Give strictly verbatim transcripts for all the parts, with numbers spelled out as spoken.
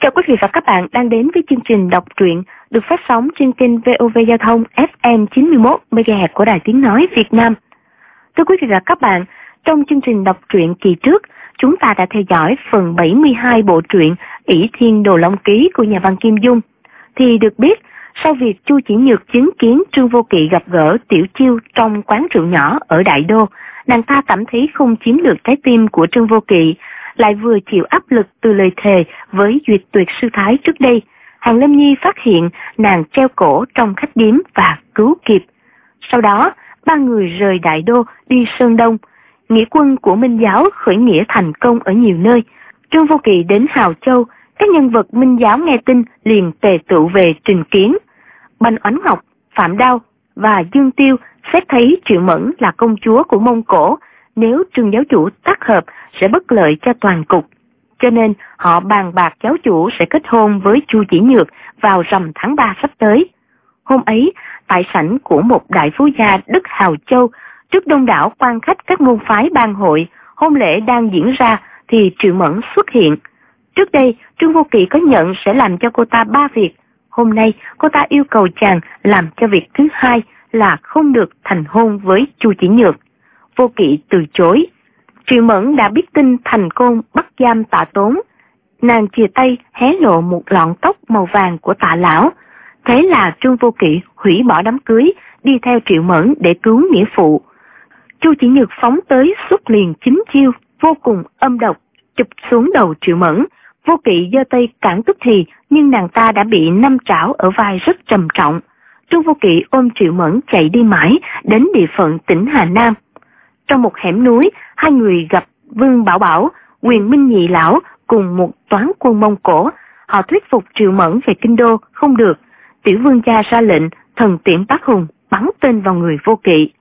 Chào quý vị và các bạn đang đến với chương trình đọc truyện được phát sóng trên kênh vê o vê Giao thông ép em chín mươi mốt mê ga héc của Đài Tiếng Nói Việt Nam. Thưa quý vị và các bạn, trong chương trình đọc truyện kỳ trước, chúng ta đã theo dõi phần bảy mươi hai bộ truyện ỷ Thiên Đồ Long Ký của nhà văn Kim Dung. Thì được biết, sau việc Chu Chỉ Nhược chứng kiến Trương Vô Kỵ gặp gỡ Tiểu Chiêu trong quán rượu nhỏ ở Đại Đô, nàng ta cảm thấy không chiếm được trái tim của Trương Vô Kỵ, lại vừa chịu áp lực từ lời thề với duyệt tuyệt sư thái trước đây. Hàn Lâm Nhi phát hiện nàng treo cổ trong khách điếm và cứu kịp. Sau đó, ba người rời Đại Đô đi Sơn Đông. Nghĩa quân của Minh giáo khởi nghĩa thành công ở nhiều nơi. Trương Vô Kỵ đến Hào Châu, các nhân vật Minh giáo nghe tin liền tề tựu về trình kiến. Bành Oánh Ngọc, Phạm Đao và Dương Tiêu xét thấy Triệu Mẫn là công chúa của Mông Cổ, nếu Trương giáo chủ tác hợp sẽ bất lợi cho toàn cục. Cho nên họ bàn bạc giáo chủ sẽ kết hôn với Chu Chỉ Nhược vào rằm tháng ba sắp tới. Hôm ấy, tại sảnh của một đại phú gia đất Hào Châu, trước đông đảo quan khách các môn phái ban hội, hôn lễ đang diễn ra thì Triệu Mẫn xuất hiện. Trước đây, Trương Vô Kỵ có nhận sẽ làm cho cô ta ba việc. Hôm nay, cô ta yêu cầu chàng làm cho việc thứ hai là không được thành hôn với Chu Chỉ Nhược. Vô Kỵ từ chối. Triệu Mẫn đã biết tin thành côn bắt giam Tạ Tốn. Nàng chìa tay hé lộ một lọn tóc màu vàng của Tạ lão. Thế là Trương Vô Kỵ hủy bỏ đám cưới, đi theo Triệu Mẫn để cứu nghĩa phụ. Chu Chỉ Nhược phóng tới xuất liền chính chiêu, vô cùng âm độc, chụp xuống đầu Triệu Mẫn. Vô Kỵ giơ tay cản tức thì, nhưng nàng ta đã bị năm trảo ở vai rất trầm trọng. Trương Vô Kỵ ôm Triệu Mẫn chạy đi mãi đến địa phận tỉnh Hà Nam. Trong một hẻm núi, hai người gặp Vương Bảo Bảo, Quyền Minh Nhị lão cùng một toán quân Mông Cổ. Họ thuyết phục Triệu Mẫn về kinh đô không được. Tiểu vương gia ra lệnh thần tiễn Bác Hùng bắn tên vào người Vô Kỵ.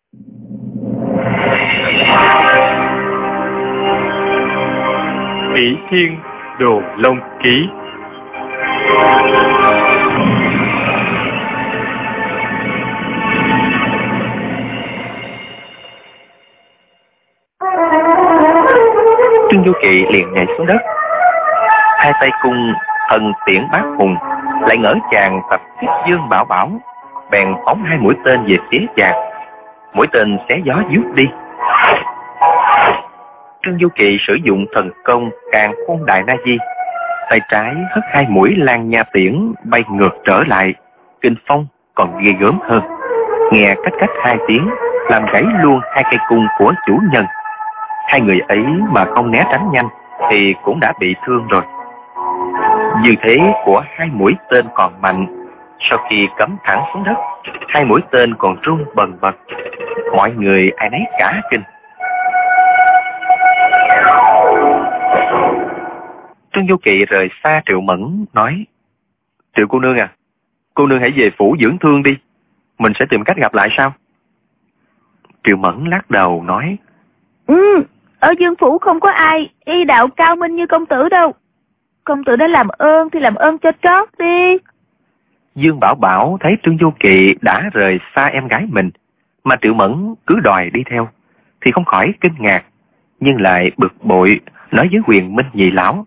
ỷ Thiên Đồ Long Ký. Trương Vô Kỵ liền nhảy xuống đất, hai tay cung thần tiễn Bác Hùng, lại ngỡ chàng tập kích Dương Bảo Bảo, bèn phóng hai mũi tên về phía chàng. Mũi tên xé gió vút đi. Trương Vô Kỵ sử dụng thần công Càn Khôn Đại Na Di, tay trái hất hai mũi Lan Nha tiễn bay ngược trở lại, kinh phong còn ghê gớm hơn. Nghe cách cách hai tiếng, làm gãy luôn hai cây cung của chủ nhân. Hai người ấy mà không né tránh nhanh thì cũng đã bị thương rồi. Dư thế của hai mũi tên còn mạnh. Sau khi cắm thẳng xuống đất, hai mũi tên còn rung bần bật. Mọi người ai nấy cả kinh. Trương Vô Kỵ rời xa Triệu Mẫn nói: Triệu cô nương à, cô nương hãy về phủ dưỡng thương đi, mình sẽ tìm cách gặp lại sau. Triệu Mẫn lắc đầu nói: Ừ, ở Dương phủ không có ai y đạo cao minh như công tử đâu. Công tử đã làm ơn thì làm ơn cho trót đi. Dương Bảo Bảo thấy Trương Vô Kỵ đã rời xa em gái mình, mà Triệu Mẫn cứ đòi đi theo, thì không khỏi kinh ngạc, nhưng lại bực bội nói với Quyền Minh Nhị lão: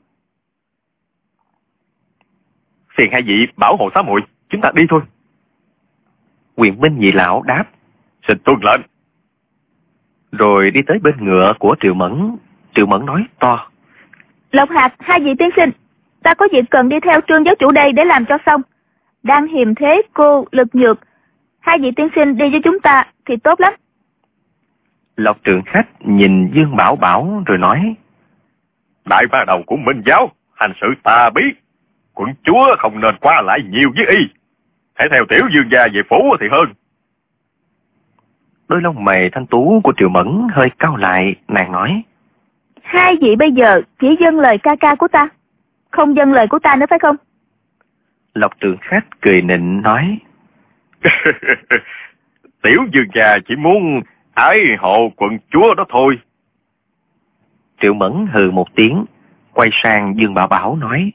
Phiền hai vị bảo hộ xá muội, chúng ta đi thôi. Quyền Minh Nhị lão đáp: Xin tuân lệnh. Rồi đi tới bên ngựa của Triệu Mẫn. Triệu Mẫn nói to: Lộc Hạc, hai vị tiên sinh, ta có việc cần đi theo Trương giáo chủ đây để làm cho xong. Đang hiềm thế cô Lực Nhược, hai vị tiên sinh đi với chúng ta thì tốt lắm. Lộc Trường Khách nhìn Dương Bảo Bảo rồi nói: Đại ba đầu của Minh giáo, hành sự ta biết, quận chúa không nên qua lại nhiều với y. Hãy theo tiểu dương gia về phủ thì hơn. Đôi lông mày thanh tú của Triệu Mẫn hơi cau lại, nàng nói: Hai vị bây giờ chỉ dâng lời ca ca của ta, không dâng lời của ta nữa phải không? Lộc Trường Khách cười nịnh nói: Tiểu dương gia chỉ muốn ái hộ quận chúa đó thôi. Triệu Mẫn hừ một tiếng, quay sang Dương Bảo Bảo nói: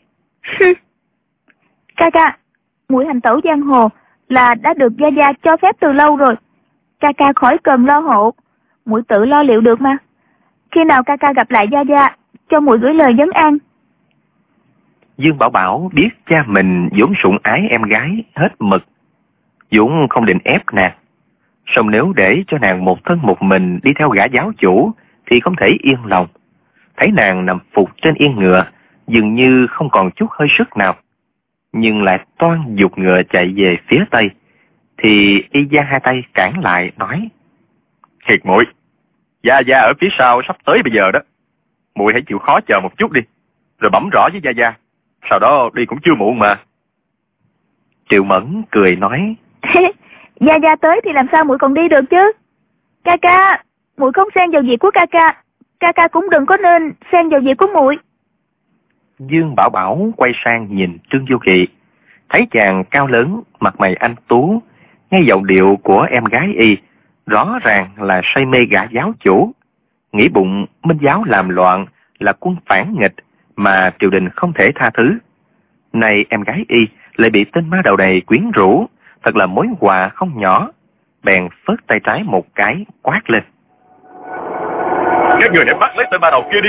Ca ca, muội hành tẩu giang hồ là đã được gia gia cho phép từ lâu rồi. Ca ca khỏi cần lo hộ, muội tự lo liệu được mà. Khi nào ca ca gặp lại gia gia, cho muội gửi lời vấn an. Dương Bảo Bảo biết cha mình vốn sủng ái em gái hết mực, vốn không định ép nàng. Song nếu để cho nàng một thân một mình đi theo gã giáo chủ thì không thể yên lòng. Thấy nàng nằm phục trên yên ngựa, dường như không còn chút hơi sức nào, nhưng lại toan giục ngựa chạy về phía tây, thì y giang hai tay cản lại nói: Thiệt muội, Gia Gia ở phía sau sắp tới bây giờ đó, muội hãy chịu khó chờ một chút đi, rồi bẩm rõ với Gia Gia, sau đó đi cũng chưa muộn mà. Triệu Mẫn cười nói: Gia Gia tới thì làm sao muội còn đi được chứ? Ca ca, muội không xen vào việc của ca ca, ca ca cũng đừng có nên xen vào việc của muội. Dương Bảo Bảo quay sang nhìn Trương Vô Kỵ, thấy chàng cao lớn, mặt mày anh tú, nghe giọng điệu của em gái y rõ ràng là say mê gã giáo chủ, nghĩ bụng Minh giáo làm loạn là quân phản nghịch mà triều đình không thể tha thứ. Này em gái y lại bị tên ma đầu này quyến rũ, thật là mối họa không nhỏ. Bèn phớt tay trái một cái quát lên: Các người hãy bắt lấy tên ma đầu kia đi.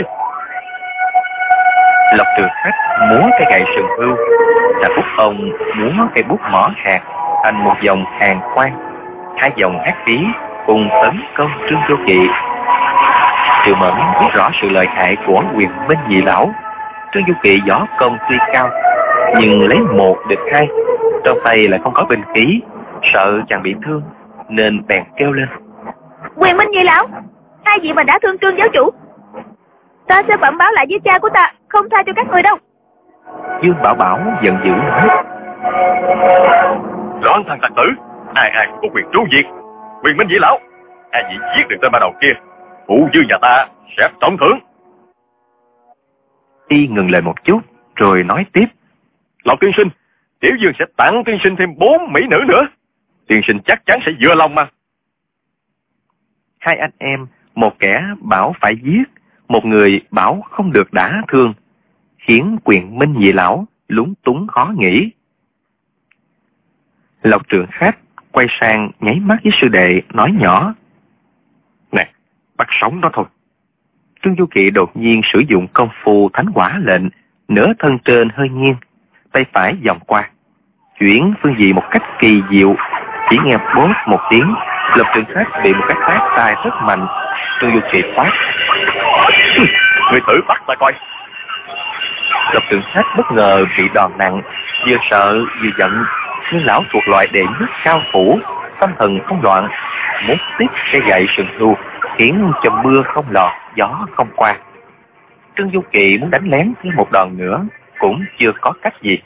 Lộc Trường Khách múa cây gậy sừng hưu, Trà Phúc ông múa cây bút mỏ hạt thành một dòng hàng quang, hai dòng hát phí cùng tấn công Trương Vô Kỵ. Triệu Mẫn biết rõ sự lợi hại của Quyền Minh Nhị lão. Trương Vô Kỵ võ công tuy cao, nhưng lấy một địch hai, trong tay lại không có binh khí, sợ chàng bị thương nên bèn kêu lên: Quyền Minh Nhị lão, hai vị mà đã thương Trương giáo chủ, ta sẽ bẩm báo lại với cha của ta, không tha cho các người đâu. Dương Bảo Bảo giận dữ nói: Loạn thằng tặc tử, ai ai cũng có quyền tru diệt. Quyền Minh Nhị lão, ai chỉ giết được tên ma đầu kia, phụ dương nhà ta sẽ trọng thưởng. Y ngừng lời một chút rồi nói tiếp: Lộc tiên sinh, tiểu dương sẽ tặng tiên sinh thêm bốn mỹ nữ nữa, tiên sinh chắc chắn sẽ vừa lòng mà. Hai anh em, một kẻ bảo phải giết, một người bảo không được đả thương, khiến Quyền Minh Nhị lão lúng túng khó nghĩ. Lộc Trường Khách quay sang nháy mắt với sư đệ nói nhỏ: Nè, bắt sống nó thôi. Trương Du Kỵ đột nhiên sử dụng công phu thánh hỏa lệnh, nửa thân trên hơi nghiêng, tay phải vòng qua, chuyển phương vị một cách kỳ diệu. Chỉ nghe bốp một tiếng, Lộc Trường Khách bị một cái tát tay rất mạnh. Trương Du Kỵ quát: Người thử bắt ta coi. Lộc Trường Khách bất ngờ bị đòn nặng, vừa sợ vừa giận, nhưng lão thuộc loại đệ nhất cao thủ, tâm thần không loạn, muốn tiếp cây gậy sừng hưu, khiến cho mưa không lọt, gió không qua. Trương Du Kỵ muốn đánh lén thêm một đòn nữa, cũng chưa có cách gì.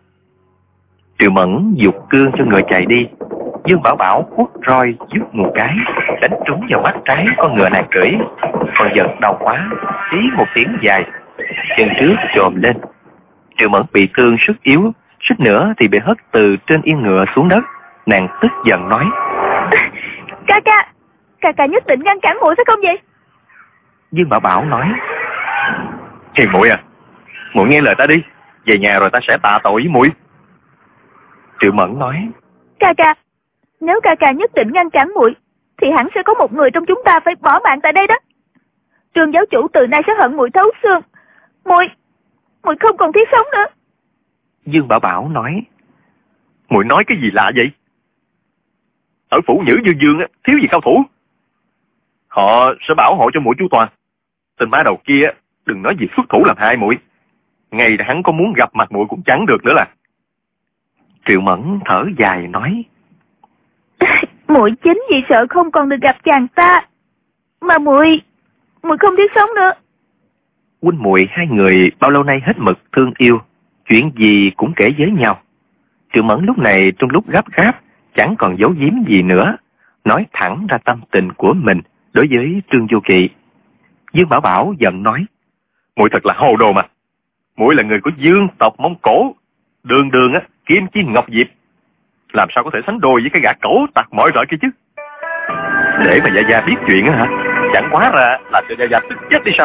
Triệu Mẫn giục cương cho người chạy đi. Dương Bảo Bảo quất roi giúp một cái, đánh trúng vào mắt trái con ngựa nàng cưỡi, còn giật đau quá, tí một tiếng dài, chân trước chồm lên. Triệu Mẫn bị thương sức yếu, suýt nữa thì bị hất từ trên yên ngựa xuống đất. Nàng tức giận nói: Ca ca, ca ca nhất định ngăn cản muội phải không vậy? Dương Bảo Bảo nói: Hiền muội à, muội nghe lời ta đi, về nhà rồi ta sẽ tạ tội với muội. Triệu Mẫn nói: Ca ca, nếu ca ca nhất định ngăn cản muội, thì hẳn sẽ có một người trong chúng ta phải bỏ mạng tại đây đó. Trương giáo chủ từ nay sẽ hận muội thấu xương, muội, muội không còn thiết sống nữa. Dương Bảo Bảo nói: Muội nói cái gì lạ vậy? Ở phủ Nhữ Dương Dương á, thiếu gì cao thủ. Họ sẽ bảo hộ cho muội chu toàn. Tên má đầu kia đừng nói gì xuất thủ làm hại muội, ngày hắn có muốn gặp mặt muội cũng chẳng được nữa là. Triệu Mẫn thở dài nói: Muội chính vì sợ không còn được gặp chàng ta mà muội muội không thiết sống nữa. Huynh muội hai người bao lâu nay hết mực thương yêu, chuyện gì cũng kể với nhau. Triệu Mẫn lúc này trong lúc gấp gáp, chẳng còn giấu giếm gì nữa, nói thẳng ra tâm tình của mình đối với Trương Du Kỵ. Dương Bảo Bảo giận nói: Muội thật là hồ đồ mà. Muội là người của Dương tộc Mông Cổ, đường đường á kim chi ngọc diệp, làm sao có thể sánh đôi với cái gã cẩu tặc mọi rọi kia chứ? Để mà Gia Gia biết chuyện á hả? Chẳng quá ra là cho Gia Gia tức chết đi sao?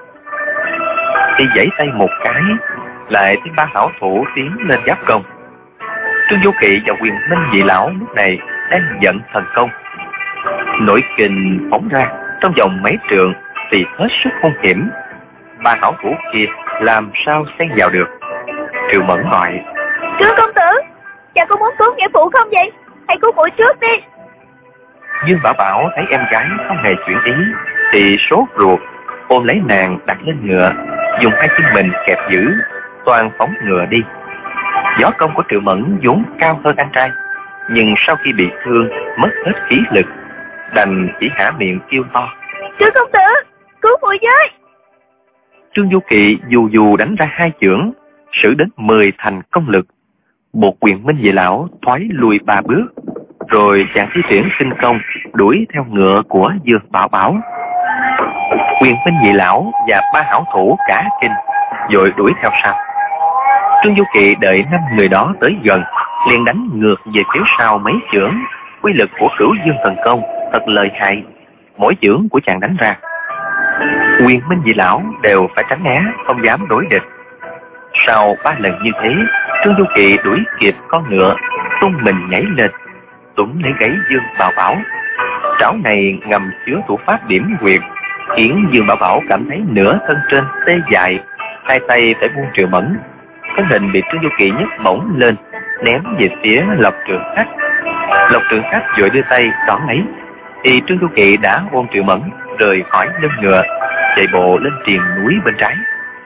Y giãy tay một cái, lại tiếng ba hảo thủ tiến lên giáp công. Trương Du Kỵ và Quyền Minh Nhị lão lúc này đang giận thần công, nội kình phóng ra trong vòng mấy trượng thì hết sức hung hiểm. Ba hảo thủ kia làm sao xen vào được? Triệu Mẫn gọi: Trương công tử, chàng có muốn cứu nghĩa phụ không vậy? Hãy cứu muội trước đi. Dương Bảo Bảo thấy em gái không hề chuyển ý thì sốt ruột, ôm lấy nàng đặt lên ngựa, dùng hai chân mình kẹp giữ, toan phóng ngựa đi. Võ công của Triệu Mẫn vốn cao hơn anh trai, nhưng sau khi bị thương mất hết khí lực, đành chỉ há miệng kêu to: Trương công tử, cứu muội với. Trương Du Kỵ dù dù đánh ra hai chưởng, sử đến mười thành công lực, buộc Quyền Minh Dị Lão thoái lùi ba bước, rồi chàng thi triển khinh công đuổi theo ngựa của Dương Bảo Bảo. Quyền Minh Dị Lão và ba hảo thủ cả kinh rồi đuổi theo sau. Trương Du Kỵ đợi năm người đó tới gần, liền đánh ngược về phía sau mấy chưởng. Quy lực của Cửu Dương thần công thật lợi hại, mỗi chưởng của chàng đánh ra, Quyền Minh Dị Lão đều phải tránh né, không dám đối địch. Sau ba lần như thế, Trương Du Kỵ đuổi kịp con ngựa, tung mình nhảy lên, túm lấy gáy Dương Bảo Bảo. Trảo này ngầm chứa thủ pháp điểm huyệt, khiến Dương Bảo Bảo cảm thấy nửa thân trên tê dại, hai tay phải buông Triệu Mẫn. Thân hình bị Trương Du Kỵ nhấc bổng lên, ném về phía Lộc Trường Khách. Lộc Trường Khách vội đưa tay đón lấy, thì Trương Du Kỵ đã ôm Triệu Mẫn rời khỏi lưng ngựa, chạy bộ lên triền núi bên trái.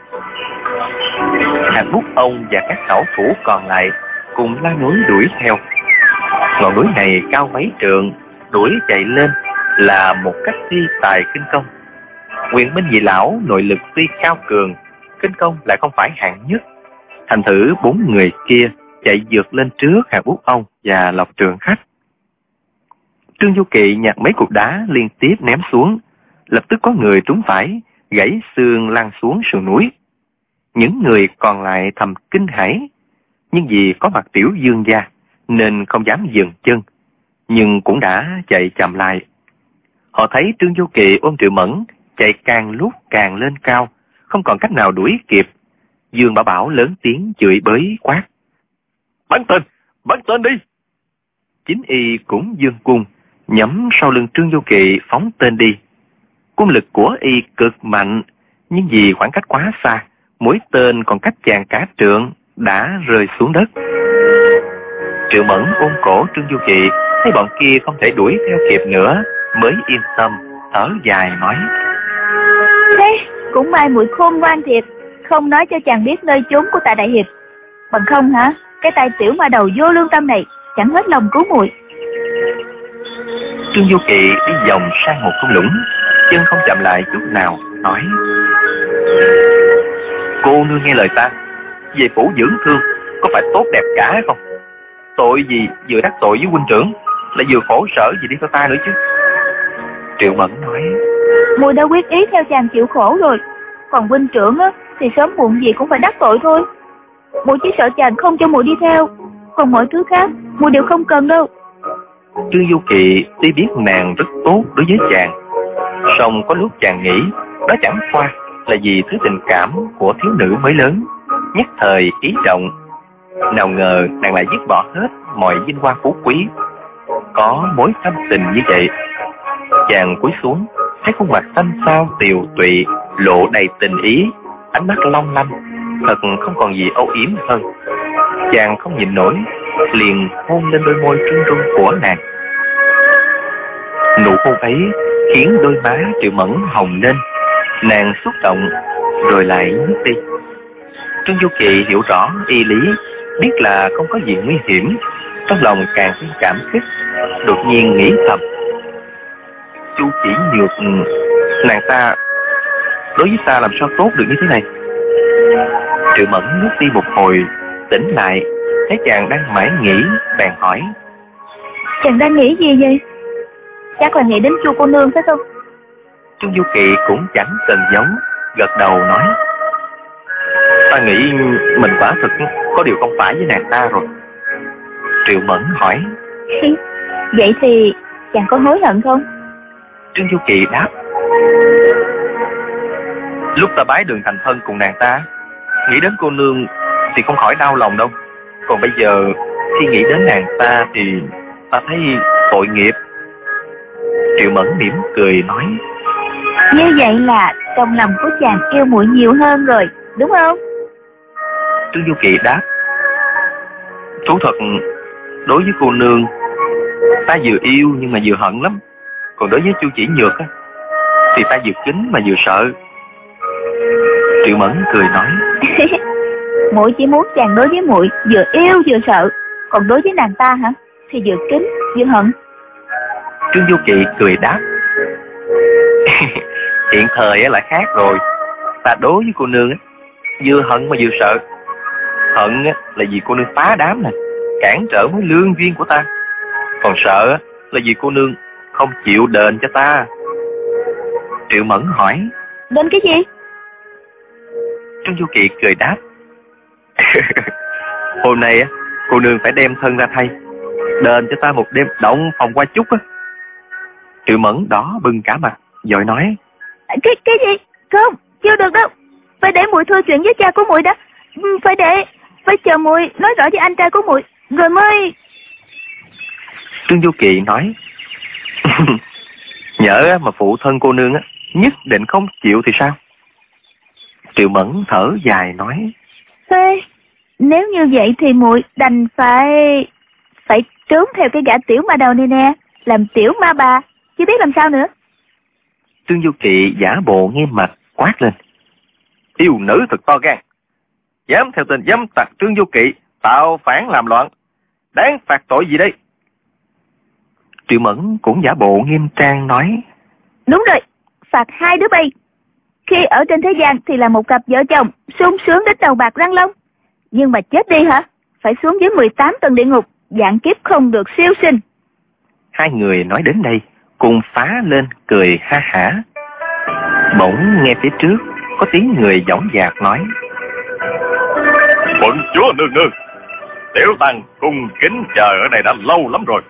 Hàn Bút Ông và các hảo thủ còn lại cùng la núi đuổi theo. Ngọn núi này cao mấy trượng, đuổi chạy lên là một cách thi tài kinh công. Quyền Minh Dị Lão nội lực tuy cao cường, kinh công lại không phải hạng nhất. Thành thử bốn người kia chạy vượt lên trước Hàn Bút Ông và Lộc Trường Khách. Trương Du Kỵ nhặt mấy cục đá liên tiếp ném xuống, lập tức có người trúng phải, gãy xương lăn xuống sườn núi. Những người còn lại thầm kinh hãi, nhưng vì có mặt Tiểu Dương gia nên không dám dừng chân, nhưng cũng đã chạy chậm lại. Họ thấy Trương Du Kỵ ôm Triệu Mẫn chạy càng lúc càng lên cao, không còn cách nào đuổi kịp. Dương Bảo Bảo lớn tiếng chửi bới quát: Bắn tên, bắn tên đi! Chính y cũng dương cung, nhắm sau lưng Trương Du Kỵ phóng tên đi. Quân lực của y cực mạnh, nhưng vì khoảng cách quá xa, mũi tên còn cách chàng cả trượng đã rơi xuống đất. Triệu Mẫn ôm cổ Trương Du Kỵ, thấy bọn kia không thể đuổi theo kịp nữa, mới yên tâm thở dài nói: Thế cũng may muội khôn ngoan thiệt, không nói cho chàng biết nơi chốn của Tạ đại hiệp. Bằng không hả, cái tay tiểu ma đầu vô lương tâm này chẳng hết lòng cứu muội. Trương Du Kỵ đi vòng sang một thung lũng, chân không chậm lại chút nào, nói: Cô nương nghe lời ta, về phủ dưỡng thương có phải tốt đẹp cả hay không? Tội gì vừa đắc tội với huynh trưởng, lại vừa khổ sở gì đi theo ta nữa chứ? Triệu Mẫn nói: Muội đã quyết ý theo chàng chịu khổ rồi, còn huynh trưởng á thì sớm muộn gì cũng phải đắc tội thôi. Muội chỉ sợ chàng không cho muội đi theo, còn mọi thứ khác muội đều không cần đâu. Trương Du Kỵ tuy biết nàng rất tốt đối với chàng, song có lúc chàng nghĩ đó chẳng qua là vì thứ tình cảm của thiếu nữ mới lớn, nhất thời ý động. Nào ngờ nàng lại dứt bỏ hết mọi vinh hoa phú quý, có mối thâm tình như vậy. Chàng cúi xuống, thấy khuôn mặt xanh xao tiều tụy, lộ đầy tình ý, ánh mắt long lanh, thật không còn gì âu yếm hơn. Chàng không nhịn nổi, liền hôn lên đôi môi trung trung của nàng. Nụ hôn ấy khiến đôi má Triệu Mẫn hồng lên, nàng xúc động rồi lại nhếch đi. Trương Du Kỵ hiểu rõ y lý, biết là không có gì nguy hiểm, trong lòng càng thêm cảm kích, đột nhiên nghĩ thầm: Chu chỉ nhược nàng ta đối với ta làm sao tốt được như thế này. Triệu Mẫn nuốt đi một hồi, tỉnh lại, thấy chàng đang mải nghĩ, bèn hỏi: Chàng đang nghĩ gì vậy? Chắc là nghĩ đến Chu cô nương phải không? Trương Du Kỵ cũng chẳng cần giấu, gật đầu nói: Ta nghĩ mình quả thực có điều không phải với nàng ta rồi. Triệu Mẫn hỏi: Vậy thì chàng có hối hận không? Trương Du Kỵ đáp: Lúc ta bái đường thành thân cùng nàng ta, nghĩ đến cô nương thì không khỏi đau lòng đâu. Còn bây giờ khi nghĩ đến nàng ta thì ta thấy tội nghiệp. Triệu Mẫn mỉm cười nói: Như vậy là trong lòng của chàng yêu muội nhiều hơn rồi, đúng không? Trương Du Kỳ đáp: Thú thật, đối với cô nương, ta vừa yêu nhưng mà vừa hận lắm. Còn đối với Chu Chỉ Nhược á, thì ta vừa kính mà vừa sợ. Triệu Mẫn cười nói: Muội chỉ muốn chàng đối với muội vừa yêu vừa sợ, còn đối với nàng ta hả, thì vừa kính vừa hận. Trương Du Kỳ cười đáp: Hiện thời là khác rồi. Ta đối với cô nương á, vừa hận mà vừa sợ. Hận là vì cô nương phá đám nè, cản trở mối lương duyên của ta. Còn sợ là vì cô nương không chịu đền cho ta. Triệu Mẫn hỏi: Đền cái gì? Trương Du Kỳ cười đáp: Hôm nay cô nương phải đem thân ra thay, đền cho ta một đêm động phòng qua chúc á. Triệu Mẫn đỏ bừng cả mặt, vội nói: Cái cái gì? Không, chưa được đâu. Phải để muội thưa chuyện với cha của muội đã. Phải để, phải chờ muội nói rõ với anh trai của muội rồi mới. Trương Du Kỳ nói: Nhỡ mà phụ thân cô nương á nhất định không chịu thì sao? Triệu Mẫn thở dài nói: Thế nếu như vậy thì muội đành phải phải trốn theo cái gã tiểu ma đầu này nè, làm tiểu ma bà, chứ biết làm sao nữa. Trương Du Kỳ giả bộ nghiêm mặt quát lên: Yêu nữ thật to gan, dám theo tên dám tặc Trương Du Kỳ tạo phản làm loạn, đáng phạt tội gì đây? Triệu Mẫn cũng giả bộ nghiêm trang nói: Đúng rồi, phạt hai đứa bay. Khi ở trên thế gian thì là một cặp vợ chồng sung sướng đến đầu bạc răng long, nhưng mà chết đi hả, phải xuống dưới mười tám tầng địa ngục, vạn kiếp không được siêu sinh. Hai người nói đến đây cùng phá lên cười ha hả. Bỗng nghe phía trước có tiếng người dõng dạc nói: Quận chúa nương nương, tiểu tăng cung kính chờ ở đây đã lâu lắm rồi.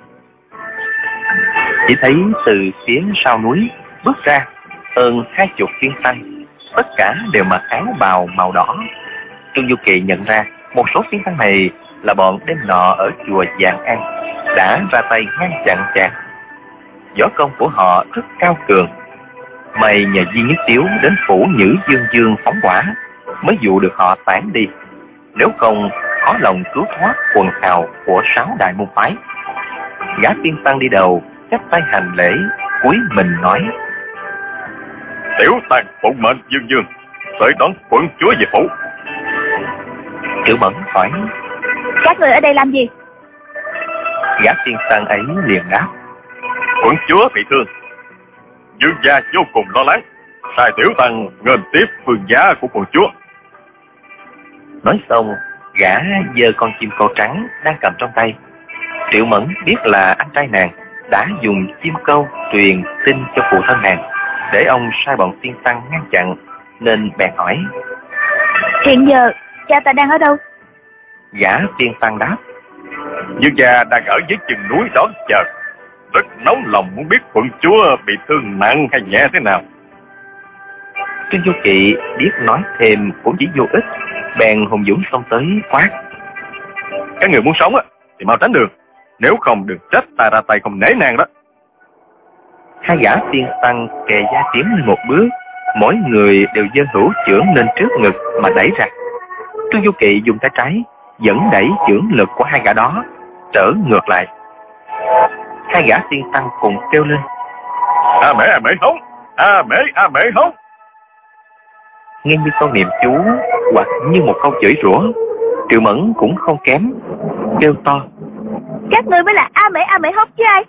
Chỉ thấy từ phía sau núi bước ra hơn hai chục tiên tăng, tất cả đều mặc áo bào màu đỏ. Trương Du Kỳ nhận ra một số tiên tăng này là bọn đêm nọ ở chùa Vạn An đã ra tay ngăn chặn chàng. Võ công của họ rất cao cường, may nhờ Duy Nhất Tiếu đến phủ Nhữ Dương Dương phóng hỏa mới dụ được họ tản đi. Nếu không khó lòng cứu thoát quần hào của sáu đại môn phái. Gã tiên tăng đi đầu chắp tay hành lễ, cúi mình nói: Tiểu tăng phụng mệnh Dương Dương tới đón quận chúa về phủ. Triệu Mẫn hỏi: Các người ở đây làm gì? Gã tiên tăng ấy liền đáp: Quận chúa bị thương, Dương gia vô cùng lo lắng, sai tiểu tăng nghênh tiếp phương giá của quận chúa. Nói xong, gã giơ con chim câu trắng đang cầm trong tay. Triệu Mẫn biết là anh trai nàng đã dùng chim câu truyền tin cho phụ thân nàng, để ông sai bọn tiên tăng ngăn chặn, nên bèn hỏi: Hiện giờ cha ta đang ở đâu? Gã tiên tăng đáp: Dương gia đang ở dưới chừng núi đón chờ, rất nóng lòng muốn biết quận chúa bị thương nặng hay nhẹ thế nào. Trương Du Kỳ biết nói thêm cũng chỉ vô ích, bèn hùng dũng xông tới quát: Các người muốn sống á thì mau tránh đường, nếu không đừng trách ta ra tay không nể nàng đó. Hai gã tiên tăng kề vai tiến lên một bước, mỗi người đều giơ hữu chưởng lên trước ngực mà đẩy ra. Trương Du Kỳ dùng tay trái dẫn đẩy chưởng lực của hai gã đó trở ngược lại. Hai gã tiên tăng cùng kêu lên: A mễ a mễ hống, a mễ a mễ hống. Nghe như câu niệm chú hoặc như một câu chửi rủa. Triệu Mẫn cũng không kém, kêu to: Các người mới là a mễ a mễ hống chứ ai?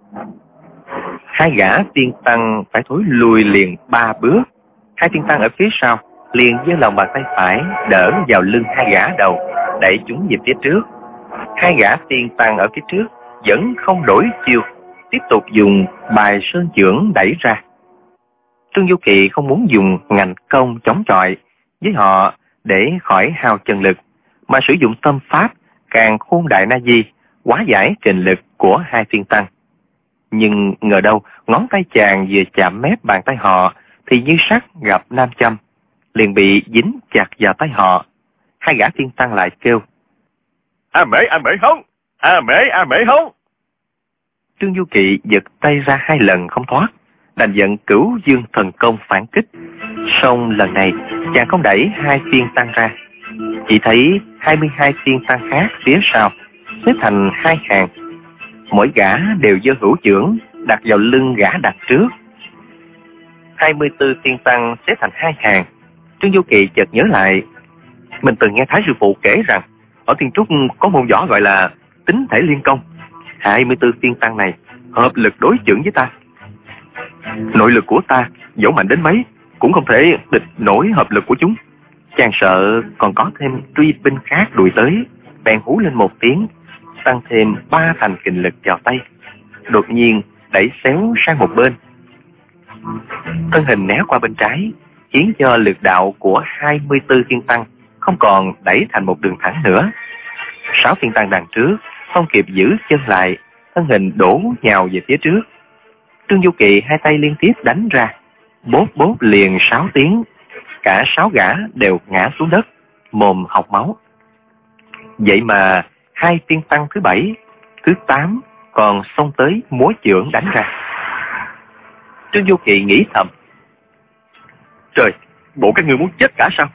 Hai gã tiên tăng phải thối lùi liền ba bước. Hai tiên tăng ở phía sau liền giơ lòng bàn tay phải đỡ vào lưng hai gã đầu, đẩy chúng về phía trước. Hai gã tiên tăng ở phía trước vẫn không đổi chiêu, tiếp tục dùng bài sơn chưởng đẩy ra. Trương Du Kỳ không muốn dùng ngành công chống chọi với họ để khỏi hao chân lực, mà sử dụng tâm pháp Càn Khôn Đại Na Di hóa giải kình lực của hai tiên tăng. Nhưng ngờ đâu ngón tay chàng vừa chạm mép bàn tay họ thì như sắt gặp nam châm, liền bị dính chặt vào tay họ. Hai gã tiên tăng lại kêu: A mễ a mễ hống, a mễ a mễ hống. Trương Du Kỳ giật tay ra hai lần không thoát, đành giận Cửu Dương Thần Công phản kích. Song lần này chàng không đẩy hai tiên tăng ra. Chỉ thấy hai mươi hai tiên tăng khác phía sau xếp thành hai hàng, mỗi gã đều giơ hữu chưởng đặt vào lưng gã đặt trước. Hai mươi tư tiên tăng xếp thành hai hàng. Trương Vô Kỵ chợt nhớ lại, mình từng nghe Thái sư phụ kể rằng ở Thiên Trúc có môn võ gọi là tính thể liên công. Hai mươi tư tiên tăng này hợp lực đối chưởng với ta. Nội lực của ta dẫu mạnh đến mấy cũng không thể địch nổi hợp lực của chúng. Chàng sợ còn có thêm truy binh khác đuổi tới, bèn hú lên một tiếng, tăng thêm ba thành kình lực vào tay, đột nhiên đẩy xéo sang một bên. Thân hình né qua bên trái, khiến cho lực đạo của hai mươi tư tiên tăng không còn đẩy thành một đường thẳng nữa. Sáu tiên tăng đằng trước không kịp giữ chân lại, thân hình đổ nhào về phía trước. Trương Vô Kỵ hai tay liên tiếp đánh ra, bốp bốp liền sáu tiếng, cả sáu gã đều ngã xuống đất, mồm hộc máu. Vậy mà hai tiên tăng thứ bảy, thứ tám còn xông tới múa chưởng đánh ra. Trương Vô Kỵ nghĩ thầm, trời, bộ các ngươi muốn chết cả sao?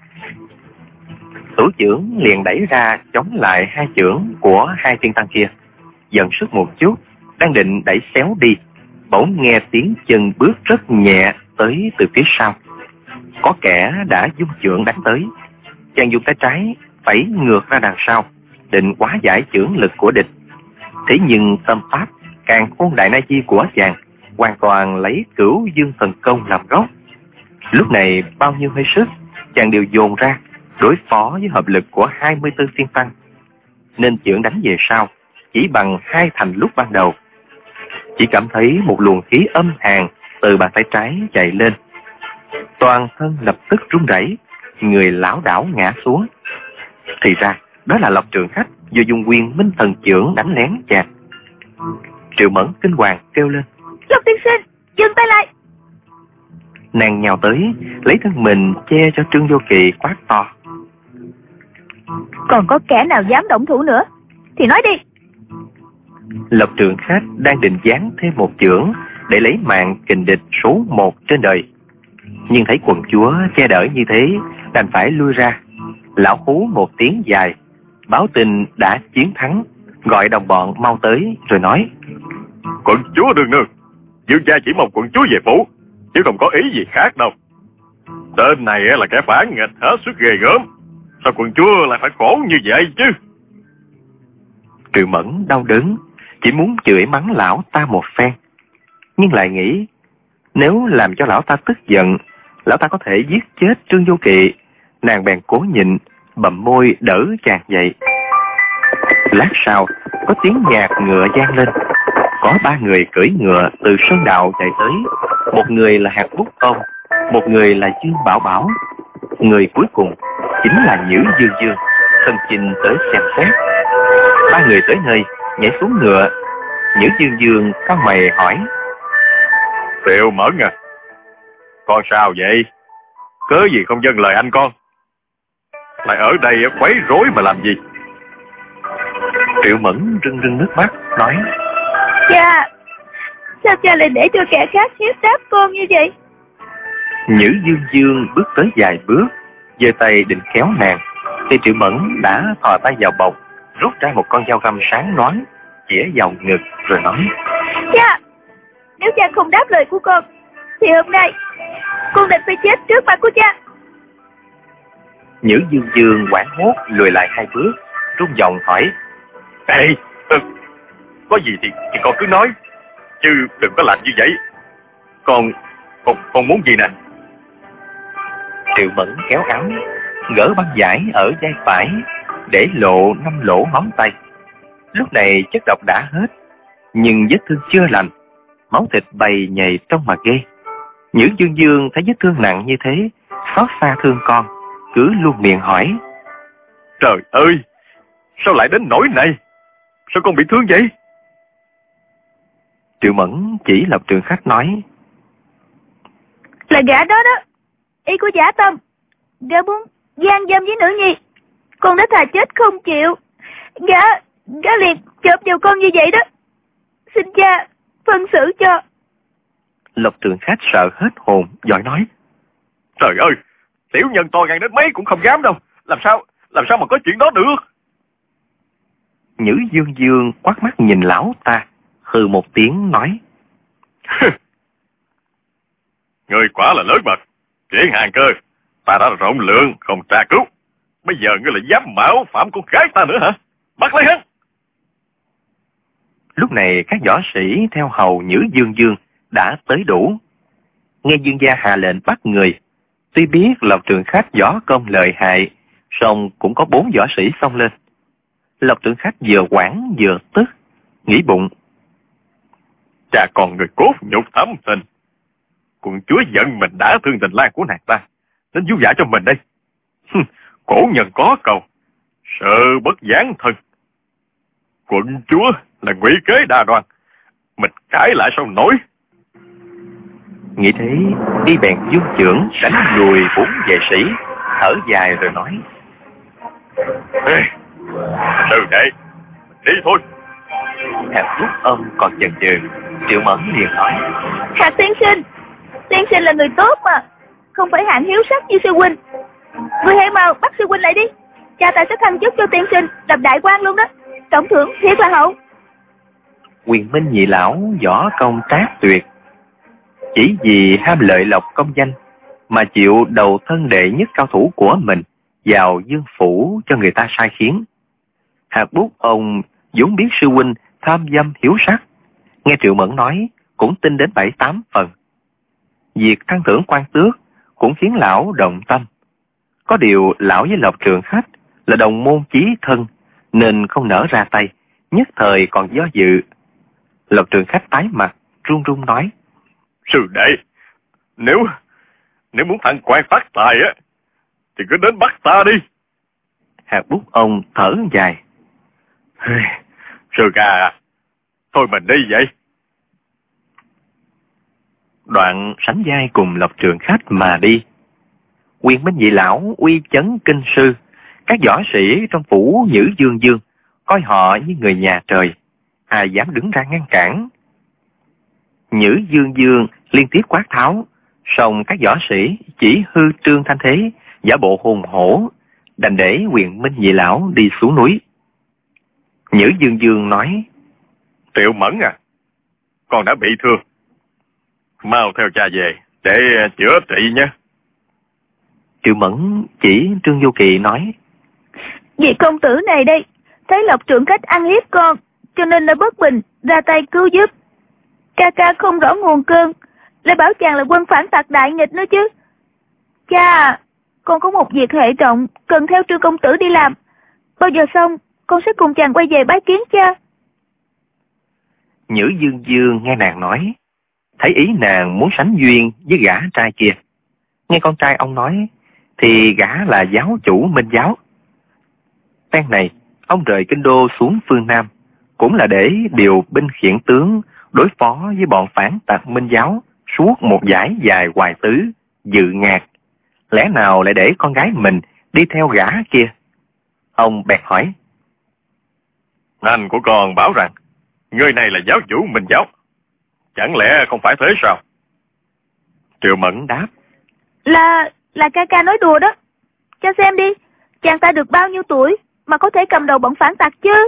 Thủ chưởng liền đẩy ra chống lại hai chưởng của hai tiên tăng kia, dần sức một chút, đang định đẩy xéo đi, bỗng nghe tiếng chân bước rất nhẹ tới từ phía sau. Có kẻ đã dung chưởng đánh tới. Chàng dùng tay trái phẩy ngược ra đằng sau, định hóa giải chưởng lực của địch. Thế nhưng tâm pháp Càn Khôn Đại Na Di của chàng hoàn toàn lấy Cửu Dương Thần Công làm gốc. Lúc này bao nhiêu hơi sức chàng đều dồn ra đối phó với hợp lực của hai mươi tư tiên tăng, nên chưởng đánh về sau chỉ bằng hai thành lúc ban đầu. Chỉ cảm thấy một luồng khí âm hàn từ bàn tay trái chạy lên, toàn thân lập tức run rẩy, người lảo đảo ngã xuống. Thì ra đó là Lộc Trường Khách vừa dùng Quyền Minh Thần chưởng đánh lén chàng. Triệu Mẫn kinh hoàng kêu lên, Lộc tiên sinh, dừng tay lại. Nàng nhào tới, lấy thân mình che cho Trương Vô Kỵ, quát to, còn có kẻ nào dám động thủ nữa thì nói đi. Lộc Trường Khách đang định giáng thêm một chưởng để lấy mạng kình địch số một trên đời, nhưng thấy quận chúa che đỡ như thế, đành phải lui ra. Lão hú một tiếng dài, báo tin đã chiến thắng, gọi đồng bọn mau tới rồi nói, quận chúa đương nương, dương gia chỉ mong quận chúa về phủ, chứ không có ý gì khác đâu. Tên này là kẻ phản nghịch hết sức ghê gớm, sao quận chúa lại phải khổ như vậy chứ? Triệu Mẫn đau đớn, chỉ muốn chửi mắng lão ta một phen, nhưng lại nghĩ nếu làm cho lão ta tức giận, lão ta có thể giết chết Trương Vô Kỵ. Nàng bèn cố nhịn, bậm môi đỡ chàng dậy. Lát sau có tiếng nhạc ngựa vang lên, có ba người cưỡi ngựa từ sơn đạo chạy tới. Một người là Hạt Bút Công, một người là Dương Bảo Bảo, người cuối cùng chính là Nhữ Dương Dương, thân chinh tới xem xét. Ba người tới nơi nhảy xuống ngựa. Nhữ Dương Dương cau mày hỏi, Triệu Mẫn à, con sao vậy? Cớ gì không vâng lời anh con, lại ở đây quấy rối mà làm gì? Triệu Mẫn rưng rưng nước mắt nói, Cha, sao cha lại để cho kẻ khác hiếp đáp con như vậy? Nhữ Dương Dương bước tới vài bước, giơ tay định kéo nàng, thì Triệu Mẫn đã thò tay vào bọc, rút ra một con dao găm sáng loáng, chĩa vào ngực rồi nói, Cha, nếu cha không đáp lời của con thì hôm nay con định phải chết trước mặt của cha. Nhữ Dương Dương hoảng hốt lùi lại hai bước, run giọng hỏi, Ê, ừ, có gì thì, thì con cứ nói, chứ đừng có làm như vậy. Con, con, con muốn gì nè? Triệu Mẫn kéo áo, gỡ băng vải ở vai phải, để lộ năm lỗ móng tay. Lúc này chất độc đã hết, nhưng vết thương chưa lành, máu thịt bầy nhầy trong mà ghê. Nhữ Dương Dương thấy vết thương nặng như thế, xót xa thương con, cứ luôn miệng hỏi, Trời ơi, sao lại đến nỗi này? Sao con bị thương vậy? Triệu Mẫn chỉ Lộc Trường Khách nói, Là gã đó đó, ý của Giả Tâm, gã muốn gian dâm với nữ nhi, con đã thà chết không chịu. Gã, gã liền chộp vào con như vậy đó. Xin cha phân xử cho. Lộc Trường Khách sợ hết hồn, giỏi nói, Trời ơi, tiểu nhân to gan đến mấy cũng không dám đâu. Làm sao, làm sao mà có chuyện đó được? Nhữ Dương Dương quát mắt nhìn lão ta, hừ một tiếng nói. Ngươi quả là lớn mật, Triển Hàng Cơ, ta đã rộng lượng không tra cứu, bây giờ ngươi lại dám mạo phạm con gái ta nữa hả? Bắt lấy hắn! Lúc này các võ sĩ theo hầu Nhữ Dương Dương đã tới đủ. Nghe Dương gia hạ lệnh bắt người, tuy biết Lộc Trường Khách võ công lợi hại, song cũng có bốn võ sĩ xông lên. Lộc Trường Khách vừa hoảng vừa tức, nghĩ bụng. Cha còn người cốt nhục thâm tình, quận chúa giận mình đã thương tình lang của nàng ta, nên du dạ cho mình đây. Cổ nhân có câu, sợ bất gián thân. Quận chúa là ngụy kế đa đoan, mình cãi lại sao nổi. Nghĩ thế, y bèn dung chưởng đánh lùi bốn vệ sĩ, thở dài rồi nói. Ê, sư đệ, đi thôi. Hạt Quốc Âm còn chần chừ, Triệu Mẫn liền hỏi. Hạt tiên sinh, tiên sinh là người tốt mà, không phải hạng hiếu sắc như sư huynh. Người hãy mau bắt sư huynh lại đi, cha ta sẽ thăng chức cho tiên sinh, lập đại quan luôn đó, trọng thưởng thiệt là hậu. Quyền Minh nhị lão võ công trác tuyệt, chỉ vì ham lợi lộc công danh mà chịu đầu thân đệ nhất cao thủ của mình vào dương phủ cho người ta sai khiến. Hạt Bút ông vốn biết sư huynh tham dâm hiếu sắc, nghe Triệu Mẫn nói cũng tin đến bảy tám phần. Việc thăng thưởng quan tước cũng khiến lão động tâm. Có điều lão với Lộc Trường Khách là đồng môn chí thân nên không nỡ ra tay, nhất thời còn do dự. Lộc Trường Khách tái mặt, run run nói. Sư đệ, nếu nếu muốn thăng quan phát tài á, thì cứ đến bắt ta đi. Hạt Bút ông thở dài. Sư ca, thôi mình đi vậy. Đoạn sánh vai cùng Lộc Trường Khách mà đi. Quyền Minh nhị lão uy chấn kinh sư, các võ sĩ trong phủ Nhữ Dương Dương coi họ như người nhà trời, ai dám đứng ra ngăn cản. Nhữ Dương Dương liên tiếp quát tháo, song các võ sĩ chỉ hư trương thanh thế, giả bộ hùng hổ, đành để Quyền Minh nhị lão đi xuống núi. Nhữ Dương Dương nói. Triệu Mẫn à, con đã bị thương, mau theo cha về để chữa trị nhé. Triệu Mẫn chỉ Trương Vô Kỵ nói. Vị công tử này đây, thấy Lộc Trưởng Khách ăn hiếp con, cho nên đã bất bình ra tay cứu giúp. Ca ca không rõ nguồn cơn, lại bảo chàng là quân phản tặc đại nghịch nữa chứ. Cha, con có một việc hệ trọng cần theo Trương công tử đi làm. Bao giờ xong, con sẽ cùng chàng quay về bái kiến cha. Nhữ Dương Dương nghe nàng nói, thấy ý nàng muốn sánh duyên với gã trai kia. Nghe con trai ông nói, thì gã là giáo chủ Minh giáo. Phen này, ông rời kinh đô xuống phương Nam, cũng là để điều binh khiển tướng đối phó với bọn phản tặc Minh giáo suốt một dải dài hoài tứ, dự ngạt. Lẽ nào lại để con gái mình đi theo gã kia? Ông bèn hỏi. Anh của con bảo rằng, người này là giáo chủ Minh giáo, chẳng lẽ không phải thế sao? Triệu Mẫn đáp. Là, là ca ca nói đùa đó. Cho xem đi, chàng ta được bao nhiêu tuổi mà có thể cầm đầu bọn phản tặc chứ?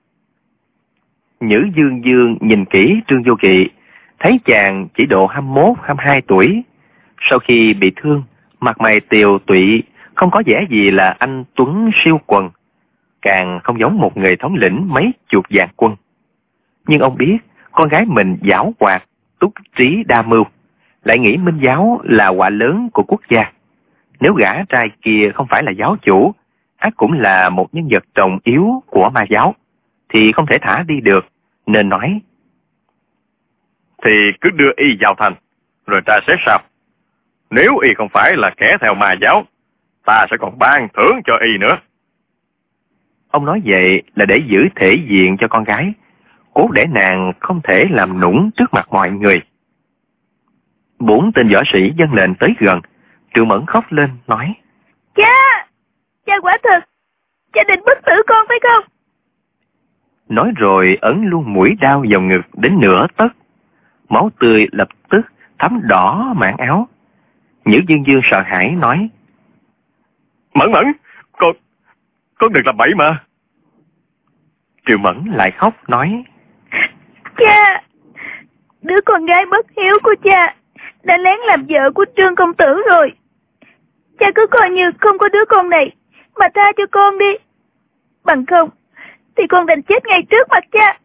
Nhữ Dương Dương nhìn kỹ Trương Vô Kỵ, thấy chàng chỉ độ hai mươi mốt, hai mươi hai tuổi. Sau khi bị thương, mặt mày tiều tụy, không có vẻ gì là anh tuấn siêu quần, càng không giống một người thống lĩnh mấy chục vạn quân. Nhưng ông biết con gái mình giảo hoạt, túc trí đa mưu, lại nghĩ Minh giáo là họa lớn của quốc gia. Nếu gã trai kia không phải là giáo chủ, ắt cũng là một nhân vật trọng yếu của ma giáo, thì không thể thả đi được, nên nói. Thì cứ đưa y vào thành, rồi ta xét sao. Nếu y không phải là kẻ theo ma giáo, ta sẽ còn ban thưởng cho y nữa. Ông nói vậy là để giữ thể diện cho con gái, cố để nàng không thể làm nũng trước mặt mọi người. Bốn tên võ sĩ dâng lệnh tới gần, Triệu Mẫn khóc lên nói. Cha, cha quả thật, cha định bức tử con phải không? Nói rồi ấn luôn mũi đao vào ngực đến nửa tấc, máu tươi lập tức thấm đỏ mảng áo. Nhữ Dương Dương sợ hãi nói. Mẫn Mẫn, con, Con đừng làm bậy mà. Triệu Mẫn lại khóc nói: Cha, đứa con gái bất hiếu của cha đã lén làm vợ của Trương công tử rồi. Cha cứ coi như không có đứa con này mà tha cho con đi. Bằng không thì con đành chết ngay trước mặt cha.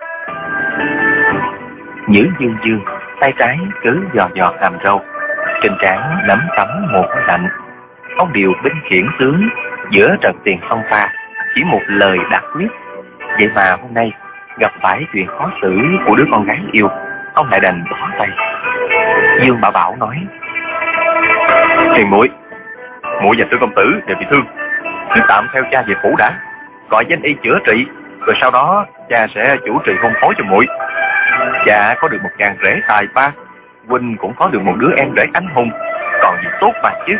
Nhữ Dương Dương tay trái cứ dò dò hàm râu, trên trán lấm tấm mồ hôi lạnh. Ông điều binh khiển tướng giữa trận tiền phong pha, chỉ một lời đã quyết. Vậy mà hôm nay gặp phải chuyện khó xử của đứa con gái yêu, ông lại đành bỏ tay. Dương Bảo Bảo nói: Hiền muội, muội và Trương công tử đều bị thương, cứ tạm theo cha về phủ đã, gọi danh y chữa trị, rồi sau đó cha sẽ chủ trì hôn phối cho muội. Cha có được một chàng rể tài ba, huynh cũng có được một đứa em rể anh hùng, còn gì tốt mà chứ.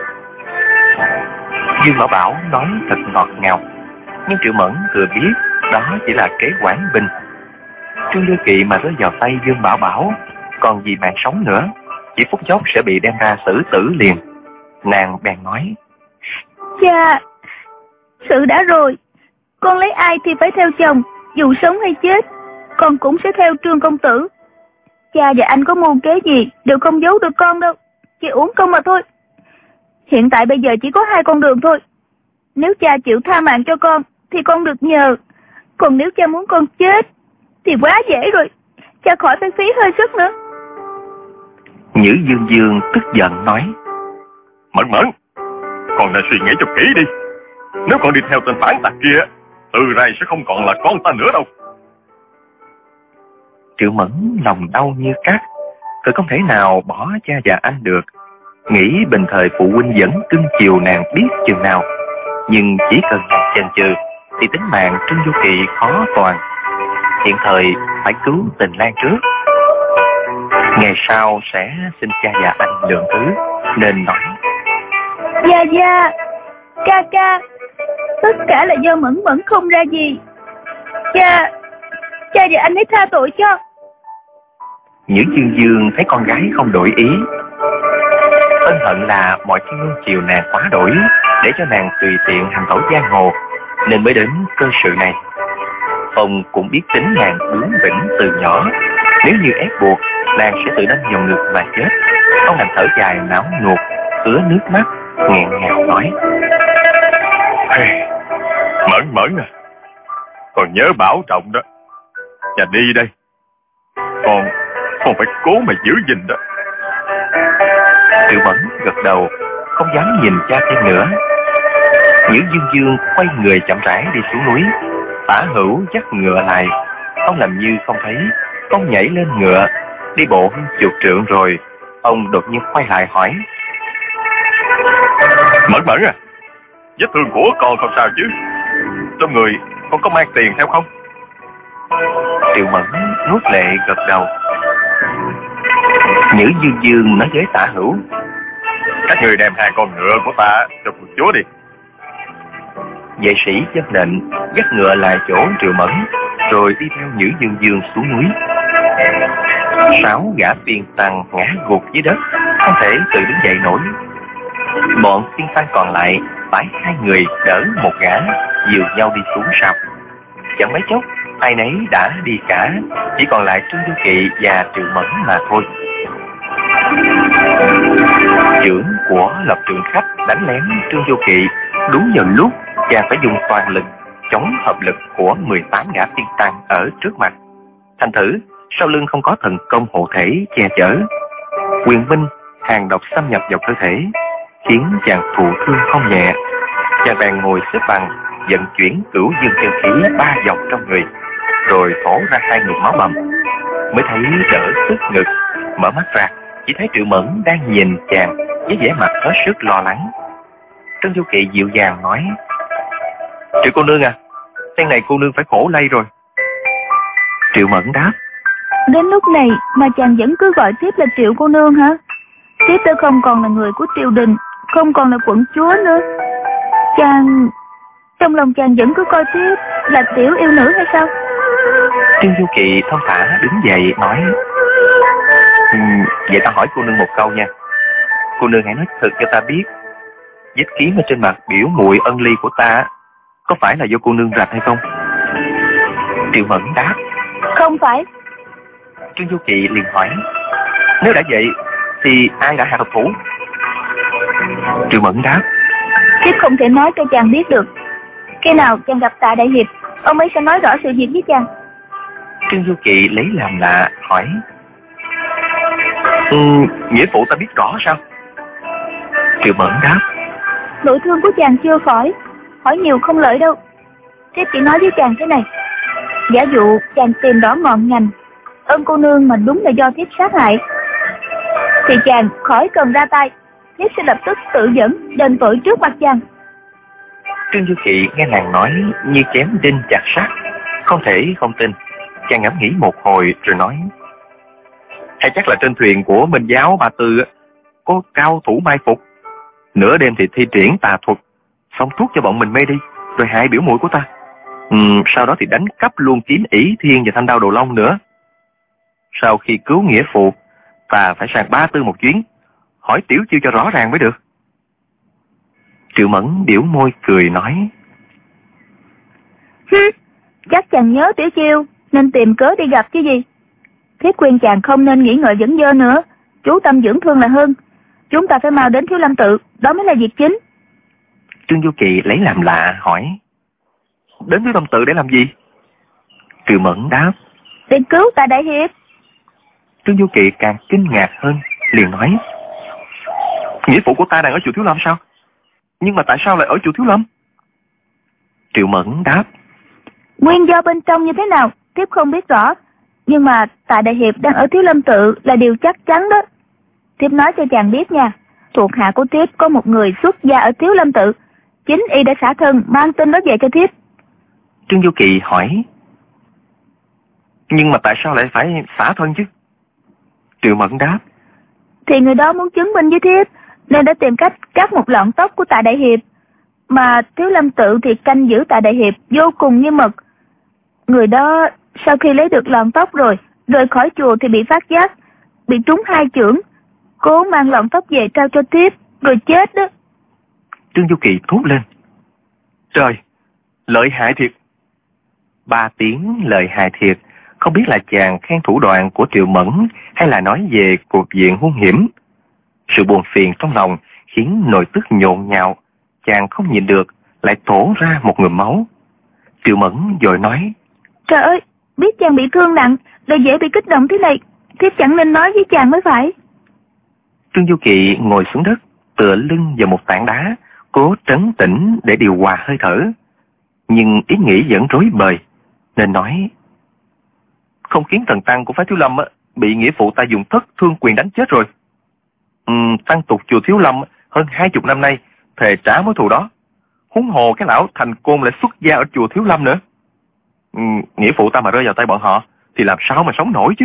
Dương Bảo Bảo nói thật ngọt ngào, nhưng Triệu Mẫn thừa biết đó chỉ là kế quản binh. Trương Du Kỵ mà rơi vào tay Dương Bảo Bảo, còn gì mạng sống nữa, chỉ phút chốc sẽ bị đem ra xử tử liền. Nàng bèn nói: Cha, sự đã rồi, con lấy ai thì phải theo chồng, dù sống hay chết, con cũng sẽ theo Trương công tử. Cha và anh có mưu kế gì đều không giấu được con đâu, chỉ uổng công mà thôi. Hiện tại bây giờ chỉ có hai con đường thôi. Nếu cha chịu tha mạng cho con thì con được nhờ, còn nếu cha muốn con chết thì quá dễ rồi, cha khỏi phải phí hơi sức nữa. Nhữ Dương Dương tức giận nói: Mẫn Mẫn, con nên suy nghĩ cho kỹ đi. Nếu con đi theo tên phản tặc kia, từ nay sẽ không còn là con ta nữa đâu. Triệu Mẫn lòng đau như cắt, tôi không thể nào bỏ cha và anh được. Nghĩ bình thời phụ huynh vẫn cưng chiều nàng biết chừng nào, nhưng chỉ cần nàng chần chừ thì tính mạng Trương Du Kỵ khó toàn. Hiện thời phải cứu Tình Lan trước, ngày sau sẽ xin cha và anh lượng thứ, nên nói: Dạ dạ, ca ca, tất cả là do Mẫn Mẫn không ra gì. Cha, cha và anh hãy tha tội cho. Nhữ Dương Dương thấy con gái không đổi ý, ân hận là mọi khi nuông chiều nàng quá đổi, để cho nàng tùy tiện hành tẩu giang hồ, nên mới đến cơ sự này. Ông cũng biết tính nàng bướng bỉnh từ nhỏ, nếu như ép buộc, nàng sẽ tự đâm vào ngực mà chết. Ông đành thở dài não nuột, ứa nước mắt, nghẹn ngào nói: Hey, Mẫn Mẫn à, còn nhớ bảo trọng đó. Và đi đây, con con phải cố mà giữ gìn đó. Triệu Mẫn gật đầu, không dám nhìn cha thêm nữa. Nhữ Dương Dương quay người chậm rãi đi xuống núi. Tả Hữu dắt ngựa lại, ông làm như không thấy. Ông nhảy lên ngựa, đi bộ hơn chục trượng rồi, ông đột nhiên quay lại hỏi: Mẫn Mẫn à, vết thương của con không sao chứ? Trong người con có mang tiền theo không? Triệu Mẫn nuốt lệ gật đầu. Nhữ Dương Dương nói với Tả Hữu: Các người đem hai con ngựa của ta cho quận chúa đi. Vệ sĩ dân lệnh dắt ngựa lại chỗ Triệu Mẫn, rồi đi theo Nhữ Dương Dương xuống núi. Sáu gã phiên tăng ngã gục dưới đất, không thể tự đứng dậy nổi. Bọn phiên tăng còn lại phải hai người đỡ một gã, dìu nhau đi xuống sau. Chẳng mấy chốc ai nấy đã đi cả, chỉ còn lại Trương Du Kỵ và Triệu Mẫn mà thôi. Trưởng của Lập Trường Khách đánh lén Trương Du Kỵ đúng vào lúc chàng phải dùng toàn lực chống hợp lực của mười tám gã phiên tăng ở trước mặt. Thành thử sau lưng không có thần công hộ thể che chở, quyền binh hàng độc xâm nhập vào cơ thể, khiến chàng thụ thương không nhẹ. Chàng bèn ngồi xếp bằng, vận chuyển cửu dương chân khí ba vòng trong người, rồi thổ ra hai ngụm máu bầm, mới thấy đỡ tức ngực. Mở mắt ra, chỉ thấy Triệu Mẫn đang nhìn chàng với vẻ mặt hết sức lo lắng. Trương Du Kỵ dịu dàng nói: Triệu cô nương à, phen này cô nương phải khổ lây rồi. Triệu Mẫn đáp: Đến lúc này mà chàng vẫn cứ gọi tiếp là Triệu cô nương hả? Tiếp tôi không còn là người của triều đình, không còn là quận chúa nữa. Chàng, trong lòng chàng vẫn cứ coi tiếp là tiểu yêu nữ hay sao? Trương Du Kỵ thong thả đứng dậy nói: ừ, Vậy ta hỏi cô nương một câu nha. Cô nương hãy nói thật cho ta biết, vết kiếm ở trên mặt biểu muội ân ly của ta có phải là do cô nương rạch hay không? Triệu Mẫn đáp: Không phải. Trương Du Kỳ liền hỏi: Nếu đã vậy thì ai đã hạ độc thủ? Triệu Mẫn đáp: Thiếp không thể nói cho chàng biết được. Khi nào chàng gặp Tạ đại hiệp, ông ấy sẽ nói rõ sự việc với chàng. Trương Du Kỳ lấy làm lạ hỏi: ừ, nghĩa phụ ta biết rõ sao? Triệu Mẫn đáp: Nội thương của chàng chưa khỏi, hỏi nhiều không lợi đâu. Thiếp chỉ nói với chàng thế này: giả dụ chàng tìm rõ ngọn ngành ân cô nương mà đúng là do thiếp sát hại, thì chàng khỏi cần ra tay, thiếp sẽ lập tức tự dẫn đền tội trước mặt chàng. Trương Du Kỳ nghe nàng nói như chém đinh chặt sắt, không thể không tin. Chàng ngẫm nghĩ một hồi rồi nói: hay chắc là trên thuyền của Minh Giáo Ba Tư có cao thủ mai phục, nửa đêm thì thi triển tà thuật, xong thuốc cho bọn mình mê đi, rồi hại biểu muội của ta. Ừ, sau đó thì đánh cắp luôn kiếm ỷ thiên và thanh đao Đồ Long nữa. Sau khi cứu nghĩa phụ, ta phải sang Ba Tư một chuyến, hỏi tiểu chiêu cho rõ ràng mới được. Triệu Mẫn biểu môi cười nói: Chắc chàng nhớ tiểu chiêu nên tìm cớ đi gặp chứ gì. Thiếp khuyên chàng không nên nghĩ ngợi dẫn dơ nữa, chú tâm dưỡng thương là hơn. Chúng ta phải mau đến Thiếu Lâm Tự, đó mới là việc chính. Trương Du Kỳ lấy làm lạ hỏi: Đến Thiếu Lâm Tự để làm gì? Triệu Mẫn đáp: Để cứu Tạ đại hiệp. Trương Du Kỳ càng kinh ngạc hơn, liền nói: nghĩa phụ của ta đang ở chùa Thiếu Lâm sao? Nhưng mà tại sao lại ở chùa Thiếu Lâm? Triệu Mẫn đáp: Nguyên do bên trong như thế nào thiếp không biết rõ, nhưng mà Tạ đại hiệp đang ở Thiếu Lâm Tự là điều chắc chắn đó. Thiếp nói cho chàng biết nha, thuộc hạ của thiếp có một người xuất gia ở Thiếu Lâm Tự, chính y đã xả thân mang tin đó về cho thiếp. Trương Du Kỳ hỏi: nhưng mà tại sao lại phải xả thân chứ? Triệu Mẫn đáp: Thì người đó muốn chứng minh với thiếp nên đã tìm cách cắt một lọn tóc của Tạ đại hiệp, mà Thiếu Lâm Tự thì canh giữ Tạ đại hiệp vô cùng nghiêm mật. Người đó sau khi lấy được lọn tóc rồi rời khỏi chùa thì bị phát giác, bị trúng hai chưởng, cố mang lọn tóc về trao cho thiếp rồi chết đó. Trương Du Kỳ thốt lên: Trời, lợi hại thiệt. Ba tiếng lợi hại thiệt, không biết là chàng khen thủ đoạn của Triệu Mẫn hay là nói về cuộc diện hung hiểm. Sự buồn phiền trong lòng khiến nội tức nhộn nhạo, chàng không nhịn được lại thổ ra một ngụm máu. Triệu Mẫn vội nói: Trời ơi, biết chàng bị thương nặng lại dễ bị kích động thế này, thiếp chẳng nên nói với chàng mới phải. Trương Du Kỳ ngồi xuống đất, tựa lưng vào một tảng đá, cố trấn tĩnh để điều hòa hơi thở. Nhưng ý nghĩ vẫn rối bời, nên nói: không khiến thần tăng của phái Thiếu Lâm bị nghĩa phụ ta dùng thất thương quyền đánh chết rồi. Ừ, tăng tục chùa Thiếu Lâm hơn hai chục năm nay thề trả mối thù đó. Huống hồ cái lão Thành Côn lại xuất gia ở chùa Thiếu Lâm nữa. Ừ, nghĩa phụ ta mà rơi vào tay bọn họ thì làm sao mà sống nổi chứ?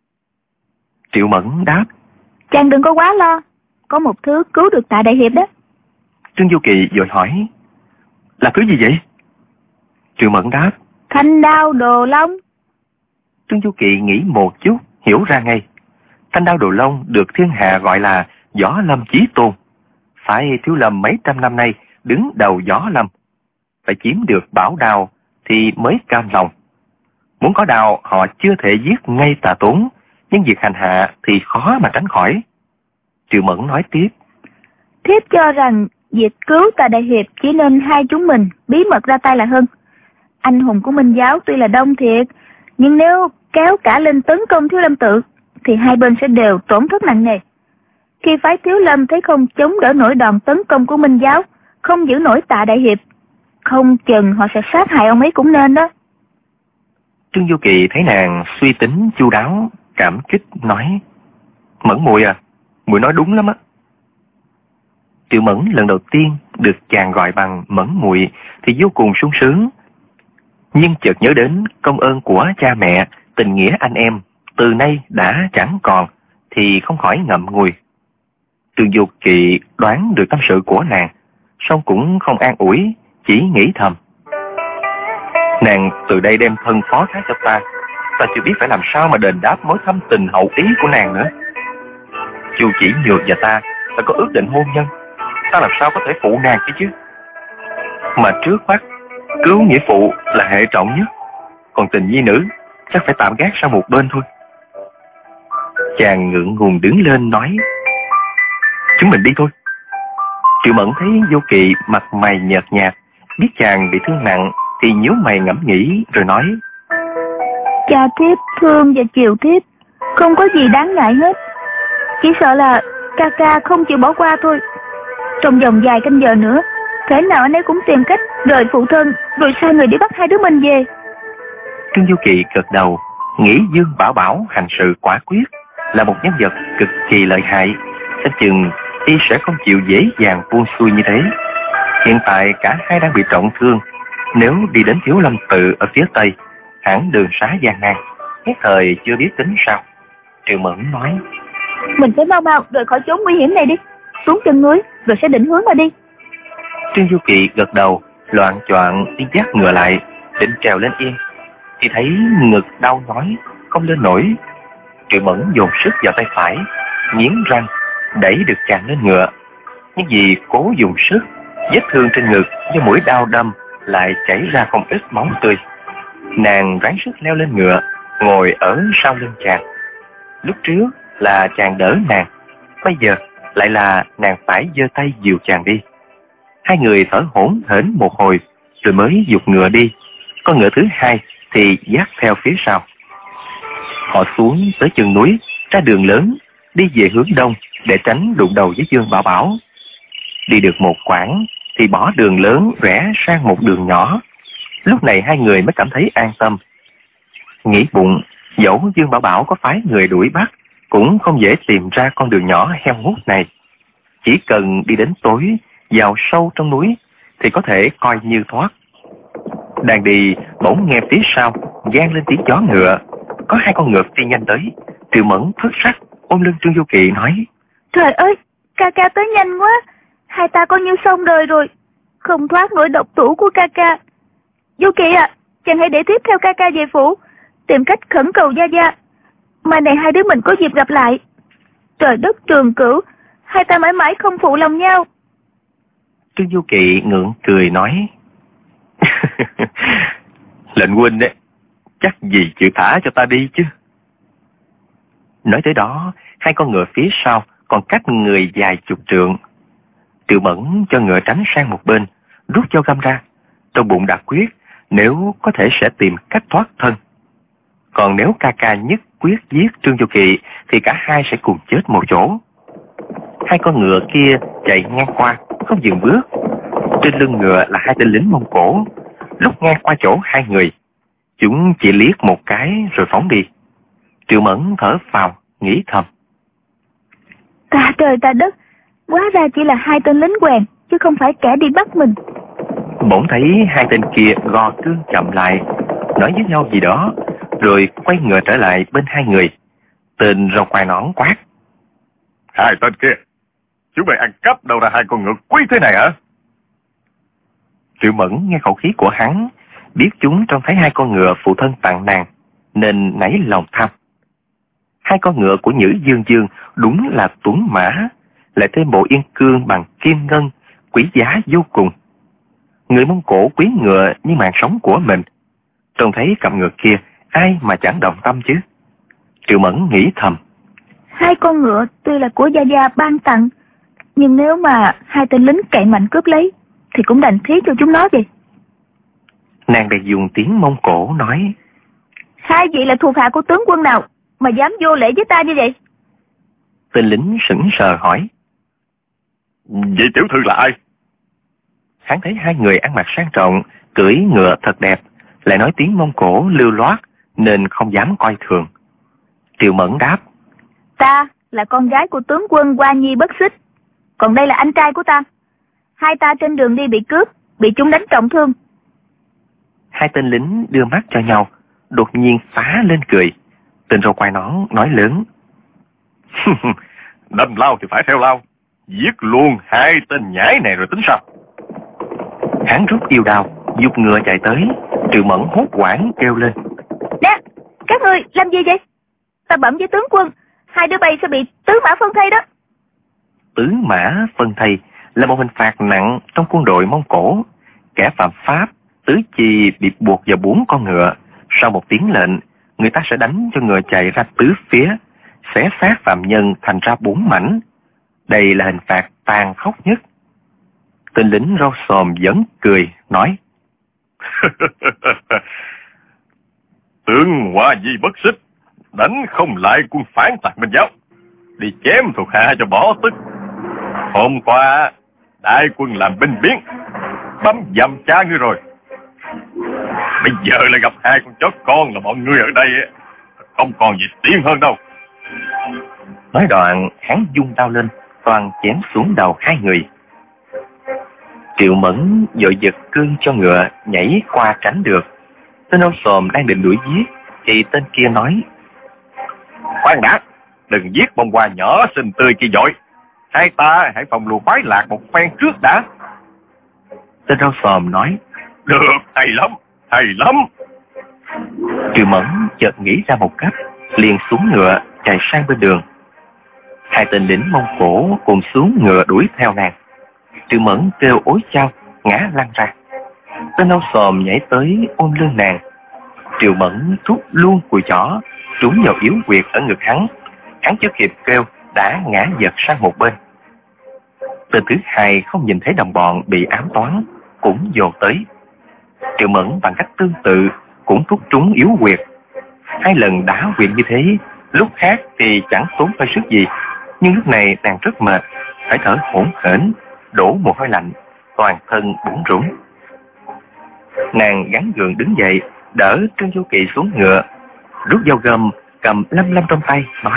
Triệu Mẫn đáp: Chàng đừng có quá lo, có một thứ cứu được Tạ đại hiệp đó. Trương Du Kỳ vội hỏi: là thứ gì vậy? Triệu Mẫn đáp: Thanh đao Đồ Long. Trương Du Kỳ nghĩ một chút, hiểu ra ngay. Thanh đao Đồ Long được thiên hạ gọi là Võ Lâm chí tôn. Phải Thiếu Lâm mấy trăm năm nay đứng đầu Võ Lâm, phải chiếm được bảo đao thì mới cam lòng. Muốn có đao họ chưa thể giết ngay Tà Tốn, nhưng việc hành hạ thì khó mà tránh khỏi. Triệu Mẫn nói tiếp: Thiếp cho rằng việc cứu Tạ đại hiệp chỉ nên hai chúng mình bí mật ra tay là hơn. Anh hùng của Minh Giáo tuy là đông thiệt, nhưng nếu kéo cả lên tấn công Thiếu Lâm Tự thì hai bên sẽ đều tổn thất nặng nề. Khi phái Thiếu Lâm thấy không chống đỡ nổi đòn tấn công của Minh Giáo, không giữ nổi Tạ đại hiệp, không chừng họ sẽ sát hại ông ấy cũng nên đó. Trương Du Kỳ thấy nàng suy tính chu đáo, cảm kích nói: Mẫn muội à, muội nói đúng lắm á. Triệu Mẫn lần đầu tiên được chàng gọi bằng Mẫn muội thì vô cùng sung sướng, nhưng chợt nhớ đến công ơn của cha mẹ, tình nghĩa anh em từ nay đã chẳng còn, thì không khỏi ngậm ngùi. Trương Du Kỳ đoán được tâm sự của nàng, song cũng không an ủi, chỉ nghĩ thầm: nàng từ đây đem thân phó thác cho ta, ta chưa biết phải làm sao mà đền đáp mối thâm tình hậu ý của nàng nữa. Chu Chỉ Nhược và ta đã có ước định hôn nhân, ta làm sao có thể phụ nàng kia chứ? Mà trước mắt Cứu nghĩa phụ là hệ trọng nhất, còn tình nhi nữ chắc phải tạm gác sang một bên thôi. Chàng ngượng ngùng đứng lên nói: Chúng mình đi thôi. Triệu Mẫn thấy Vô Kỵ mặt mày nhợt nhạt, biết chàng bị thương nặng thì nhíu mày ngẫm nghĩ rồi nói: Cha thiếp thương và chiều thiếp, không có gì đáng ngại hết. Chỉ sợ là ca ca không chịu bỏ qua thôi. Trong vòng vài canh giờ nữa, thể nào anh ấy cũng tìm cách rời phụ thân, rồi sai người đi bắt hai đứa mình về. Trương Du Kỳ gật đầu, nghĩ Dương Bảo Bảo hành sự quả quyết, là một nhân vật cực kỳ lợi hại, xem chừng y sẽ không chịu dễ dàng buông xuôi như thế. Hiện tại cả hai đang bị trọng thương, nếu đi đến Thiếu Lâm Tự ở phía tây, hẳn đường xá gian nan, nhất thời chưa biết tính sao. Triệu Mẫn nói: Mình phải mau mau rời khỏi chốn nguy hiểm này đi, xuống chân núi rồi sẽ định hướng mà đi. Trương Du Kỳ gật đầu, loạng choạng đi dắt ngựa lại, định trèo lên yên, thì thấy ngực đau nhói, không lên nổi. Triệu Mẫn dồn sức vào tay phải, nghiến răng đẩy được chàng lên ngựa, nhưng vì cố dùng sức, vết thương trên ngực do mũi đao đâm lại chảy ra không ít máu tươi. Nàng ráng sức leo lên ngựa, ngồi ở sau lưng chàng. Lúc trước là chàng đỡ nàng, bây giờ lại là nàng phải giơ tay dìu chàng đi. Hai người thở hổn hển một hồi rồi mới giục ngựa đi. Con ngựa thứ hai thì dắt theo phía sau. Họ xuống tới chân núi, ra đường lớn, đi về hướng đông để tránh đụng đầu với Dương Bảo Bảo. Đi được một quãng thì bỏ đường lớn rẽ sang một đường nhỏ. Lúc này hai người mới cảm thấy an tâm. Nghĩ bụng, dẫu Dương Bảo Bảo có phái người đuổi bắt, cũng không dễ tìm ra con đường nhỏ heo hút này. Chỉ cần đi đến tối, vào sâu trong núi thì có thể coi như thoát. Đang đi, bỗng nghe phía sau vang lên tiếng gió ngựa, có hai con ngựa phi nhanh tới. Triệu Mẫn thất sắc ôm lưng Trương Du Kỳ nói: Trời ơi, ca ca tới nhanh quá, hai ta coi như xong đời rồi, không thoát nổi độc thủ của ca ca. Du Kỳ à, chàng hãy để tiếp theo ca ca về phủ, tìm cách khẩn cầu Gia Gia, mai này hai đứa mình có dịp gặp lại. Trời đất trường cửu, hai ta mãi mãi không phụ lòng nhau. Trương Du Kỳ ngượng cười nói: Lệnh huynh đấy, chắc gì chịu thả cho ta đi chứ. Nói tới đó, hai con ngựa phía sau còn cách người dài chục trượng. Triệu Mẫn cho ngựa tránh sang một bên, rút dao găm ra, trong bụng đã quyết nếu có thể sẽ tìm cách thoát thân. Còn nếu ca ca nhất quyết giết Trương Du Kỳ thì cả hai sẽ cùng chết một chỗ. Hai con ngựa kia chạy ngang qua, không dừng bước. Trên lưng ngựa là hai tên lính Mông Cổ. Lúc ngang qua chỗ hai người, chúng chỉ liếc một cái rồi phóng đi. Triệu Mẫn thở phào, nghĩ thầm: Ta trời ta đất, hóa ra chỉ là hai tên lính quèn, chứ không phải kẻ đi bắt mình. Bỗng thấy hai tên kia gò cương chậm lại, nói với nhau gì đó, rồi quay ngựa trở lại bên hai người. Tên râu quai nón quát: Hai tên kia, chúng mày ăn cắp đâu ra hai con ngựa quý thế này hả? Triệu Mẫn nghe khẩu khí của hắn, biết chúng trông thấy hai con ngựa phụ thân tặng nàng, nên nảy lòng tham. Hai con ngựa của Nhữ Dương Dương đúng là tuấn mã, lại thêm bộ yên cương bằng kim ngân, quý giá vô cùng. Người Mông Cổ quý ngựa như mạng sống của mình, trông thấy cặp ngựa kia, ai mà chẳng động tâm chứ. Triệu Mẫn nghĩ thầm: Hai con ngựa tuy là của Gia Gia ban tặng, nhưng nếu mà hai tên lính cậy mạnh cướp lấy thì cũng đành thí cho chúng nó đi. Nàng bèn dùng tiếng Mông Cổ nói: Hai vị là thuộc hạ của tướng quân nào mà dám vô lễ với ta như vậy? Tên lính sững sờ hỏi: Vậy tiểu thư là ai? Hắn thấy hai người ăn mặc sang trọng, cưỡi ngựa thật đẹp, lại nói tiếng Mông Cổ lưu loát nên không dám coi thường. Triệu Mẫn đáp: Ta là con gái của tướng quân Hoa Nhi Bất Xích, còn đây là anh trai của ta. Hai ta trên đường đi bị cướp, bị chúng đánh trọng thương. Hai tên lính đưa mắt cho nhau, đột nhiên phá lên cười. Tên râu quai nón nói lớn: Đâm lao thì phải theo lao, giết luôn hai tên nhãi này rồi tính sao? Hắn rút yêu đao, giục ngựa chạy tới. Triệu Mẫn hốt hoảng kêu lên: Nè, các người làm gì vậy? Ta bẩm với tướng quân, hai đứa bay sẽ bị tứ mã phân thây đó. Tứ mã phân thây là một hình phạt nặng trong quân đội Mông Cổ. Kẻ phạm pháp tứ chi bị buộc vào bốn con ngựa. Sau một tiếng lệnh, người ta sẽ đánh cho ngựa chạy ra tứ phía, xé xác phạm nhân thành ra bốn mảnh. Đây là hình phạt tàn khốc nhất. Tên lính râu xồm vẫn cười, nói: Tướng Hoa Di bất xích, đánh không lại quân phản tạc Minh giáo, đi chém thuộc hạ cho bỏ tức. Hôm qua đại quân làm binh biến, bắn dầm cha ngươi rồi. Bây giờ lại gặp hai con chó con là bọn ngươi ở đây, không còn gì tiến hơn đâu. Nói đoạn, hắn dung đao lên, toàn chém xuống đầu hai người. Triệu Mẫn vội giật cương cho ngựa, nhảy qua tránh được. Tên áo xồm đang định đuổi giết, thì tên kia nói: Khoan đã, đừng giết bông hoa nhỏ xinh tươi kia vội. Hai ta hãy phòng lùa khoái lạc một phen trước đã. Tên áo xồm nói: Được, hay lắm, hay lắm. Triệu Mẫn chợt nghĩ ra một cách, liền xuống ngựa chạy sang bên đường. Hai tên lính Mông Cổ cùng xuống ngựa đuổi theo nàng. Triệu Mẫn kêu ối chao, ngã lăn ra. Tên áo xồm nhảy tới ôm lưng nàng. Triệu Mẫn thúc luôn cùi chỏ trúng vào yếu huyệt ở ngực hắn. Hắn chưa kịp kêu đã ngã giật sang một bên. Tên thứ hai không nhìn thấy đồng bọn bị ám toán, cũng dồn tới. Triệu Mẫn bằng cách tương tự cũng thúc trúng yếu huyệt. Hai lần đá huyệt như thế, lúc khác thì chẳng tốn phải sức gì, nhưng lúc này nàng rất mệt, phải thở hổn hển, đổ mồ hôi lạnh, toàn thân bủn rủn. Nàng gắng gượng đứng dậy, đỡ Trương Du Kỵ xuống ngựa, rút dao găm cầm lăm lăm trong tay, nói: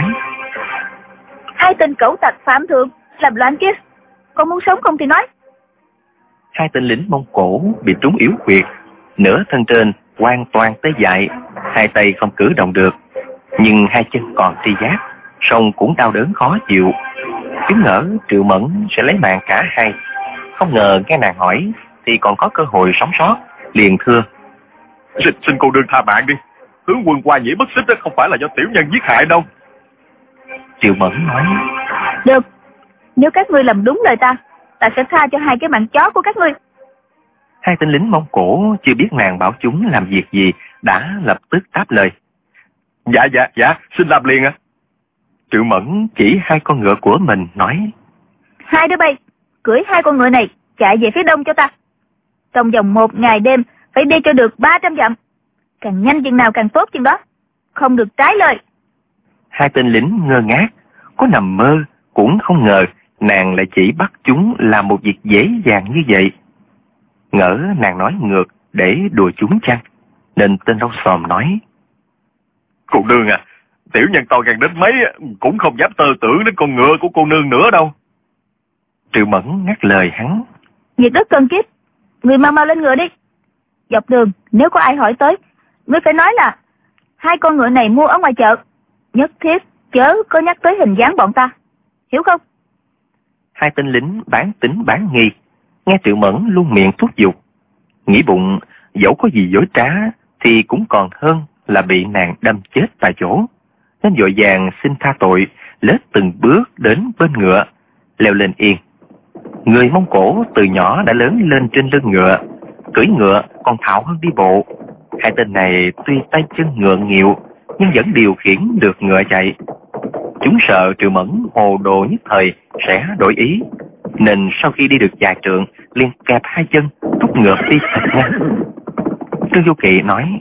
Hai tên cẩu tặc phạm thượng làm loạn kia, con muốn sống không thì nói. Hai tên lính Mông Cổ bị trúng yếu huyệt, nửa thân trên hoàn toàn tê dại, hai tay không cử động được, nhưng hai chân còn tri giác, song cũng đau đớn khó chịu. Chứng ngỡ Triệu Mẫn sẽ lấy mạng cả hai, không ngờ nghe nàng hỏi thì còn có cơ hội sống sót, liền thưa: Xin, xin cô đương tha mạng đi, tướng quân Hoa Nhĩ bất xích đó không phải là do tiểu nhân giết hại đâu. Triệu Mẫn nói: Được, nếu các ngươi làm đúng lời ta, ta sẽ tha cho hai cái mạng chó của các ngươi. Hai tên lính Mông Cổ chưa biết nàng bảo chúng làm việc gì, đã lập tức đáp lời: Dạ dạ dạ, xin làm liền ạ. À. Triệu Mẫn chỉ hai con ngựa của mình nói: Hai đứa bay, cưỡi hai con ngựa này chạy về phía đông cho ta. Trong vòng một ngày đêm phải đi cho được ba trăm dặm, càng nhanh chừng nào càng tốt chừng đó, không được trái lời. Hai tên lính ngơ ngác, có nằm mơ cũng không ngờ nàng lại chỉ bắt chúng làm một việc dễ dàng như vậy. Ngỡ nàng nói ngược để đùa chúng chăng, nên tên râu xồm nói: Cô nương à, tiểu nhân to gan đến mấy cũng không dám tơ tưởng đến con ngựa của cô nương nữa đâu. Triệu Mẫn ngắt lời hắn: Việc rất cần kiếp, người mau mau lên ngựa đi. Dọc đường nếu có ai hỏi tới, ngươi phải nói là hai con ngựa này mua ở ngoài chợ, nhất thiết chớ có nhắc tới hình dáng bọn ta, hiểu không? Hai tên lính bán tính bán nghi, nghe Triệu Mẫn luôn miệng thúc giục, nghĩ bụng dẫu có gì dối trá thì cũng còn hơn là bị nàng đâm chết tại chỗ, nên vội vàng xin tha tội, lết từng bước đến bên ngựa, leo lên yên. Người Mông Cổ từ nhỏ đã lớn lên trên lưng ngựa, cưỡi ngựa còn thạo hơn đi bộ. Hai tên này tuy tay chân ngượng nghịu nhưng vẫn điều khiển được ngựa chạy. Chúng sợ Triệu Mẫn hồ đồ nhất thời sẽ đổi ý, nên sau khi đi được vài trượng liền kẹp hai chân thúc ngựa đi thật nhanh. Trương Du Kỵ nói: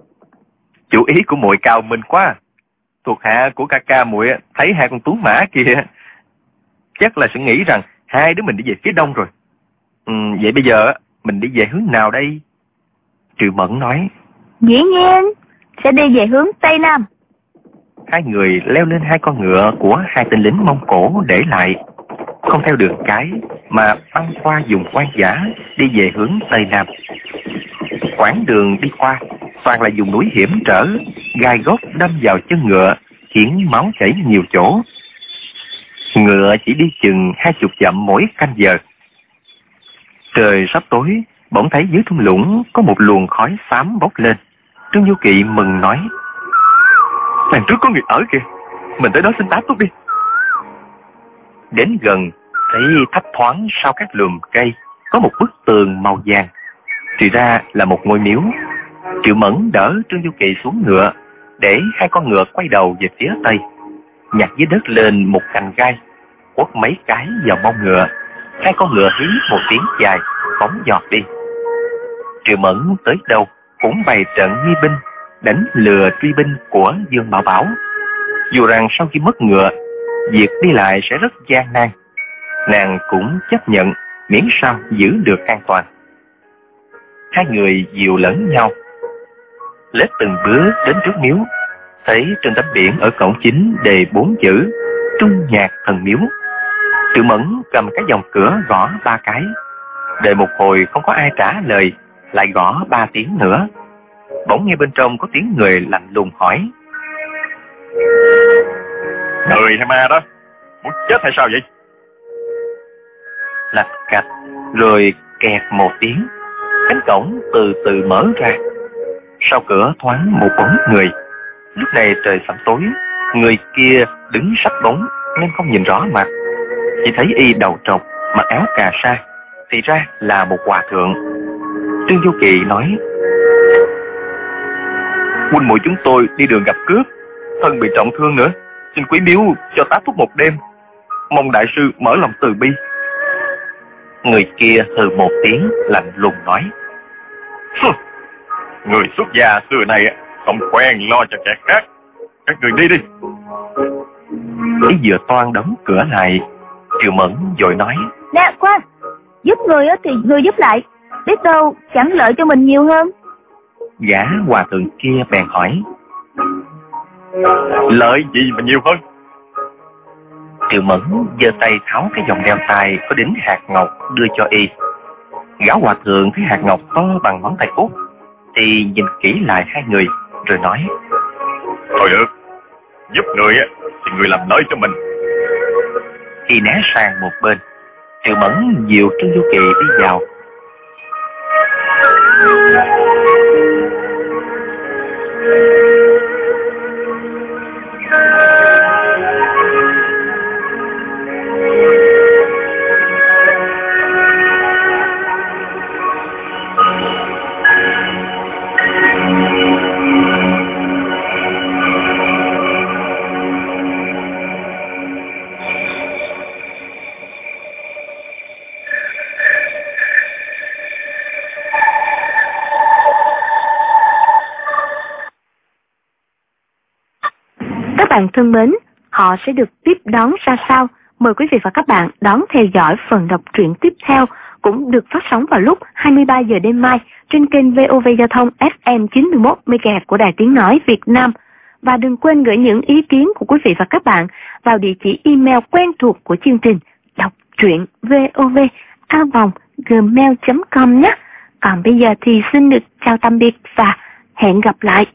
Chủ ý của muội cao minh quá. Thuộc hạ của ca ca muội thấy hai con tuấn mã kia chắc là sẽ nghĩ rằng hai đứa mình đi về phía đông rồi. Ừ, vậy bây giờ mình đi về hướng nào đây? Triệu Mẫn nói: Dĩ nhiên sẽ đi về hướng tây nam. Hai người leo lên hai con ngựa của hai tên lính Mông Cổ để lại, không theo đường cái mà băng qua vùng hoang dã đi về hướng tây nam. Quãng đường đi qua toàn là vùng núi hiểm trở, gai góc đâm vào chân ngựa khiến máu chảy nhiều chỗ. Ngựa chỉ đi chừng hai chục dặm mỗi canh giờ. Trời sắp tối, bỗng thấy dưới thung lũng có một luồng khói xám bốc lên. Trương Du Kỵ mừng nói: Đằng trước có người ở kìa, mình tới đó xin tá túc đi. Đến gần thấy thấp thoáng sau các lùm cây có một bức tường màu vàng. Thì ra là một ngôi miếu. Triệu Mẫn đỡ Trương Du Kỳ xuống ngựa, để hai con ngựa quay đầu về phía tây, nhặt dưới đất lên một cành gai, quất mấy cái vào mông ngựa. Hai con ngựa hí một tiếng dài, phóng giọt đi. Triệu Mẫn tới đâu cũng bày trận nghi binh, đánh lừa truy binh của Dương Bảo Bảo. Dù rằng sau khi mất ngựa, việc đi lại sẽ rất gian nan, nàng cũng chấp nhận, miễn sao giữ được an toàn. Hai người dìu lẫn nhau, lết từng bước đến trước miếu, thấy trên tấm biển ở cổng chính đề bốn chữ Trung Nhạc Thần Miếu. Triệu Mẫn cầm cái vòng cửa gõ ba cái, đợi một hồi không có ai trả lời, lại gõ ba tiếng nữa. Bỗng nghe bên trong có tiếng người lạnh lùng hỏi: Người hay ma đó, muốn chết hay sao vậy? Lạch cạch rồi kẹt một tiếng, cánh cổng từ từ mở ra. Sau cửa thoáng một bóng người. Lúc này trời sẩm tối, người kia đứng sắp bóng nên không nhìn rõ mặt, chỉ thấy y đầu trọc, mặc áo cà sa, thì ra là một hòa thượng. Trương Du Kỳ nói: Huynh muội chúng tôi đi đường gặp cướp, thân bị trọng thương nữa, xin quý miếu cho tá túc một đêm, mong đại sư mở lòng từ bi. Người kia hừ một tiếng, lạnh lùng nói: Người xuất gia xưa này không quen lo cho kẻ khác, các người đi đi. Ấy vừa toan đóng cửa lại, Triệu Mẫn vội nói: Nè khoan, giúp người thì người giúp lại, biết đâu chẳng lợi cho mình nhiều hơn. Gã hòa thượng kia bèn hỏi: Lợi gì mà nhiều hơn? Triệu Mẫn giơ tay tháo cái vòng đeo tay có đính hạt ngọc đưa cho y. Gã hòa thượng thấy hạt ngọc to bằng ngón tay út, thì nhìn kỹ lại hai người rồi nói: Thôi được, giúp người thì người làm lợi cho mình. Khi né sang một bên, Triệu Mẫn dìu Trương Du Kỳ đi vào. Các bạn thân mến, họ sẽ được tiếp đón ra sao? Mời quý vị và các bạn đón theo dõi phần đọc truyện tiếp theo, cũng được phát sóng vào lúc hai mươi ba giờ đêm mai trên kênh vê o vê Giao thông ép em chín mươi mốt mê ga héc của Đài Tiếng Nói Việt Nam. Và đừng quên gửi những ý kiến của quý vị và các bạn vào địa chỉ email quen thuộc của chương trình đọc truyện vov a vòng gmail chấm com nhé. Còn bây giờ thì xin được chào tạm biệt và hẹn gặp lại.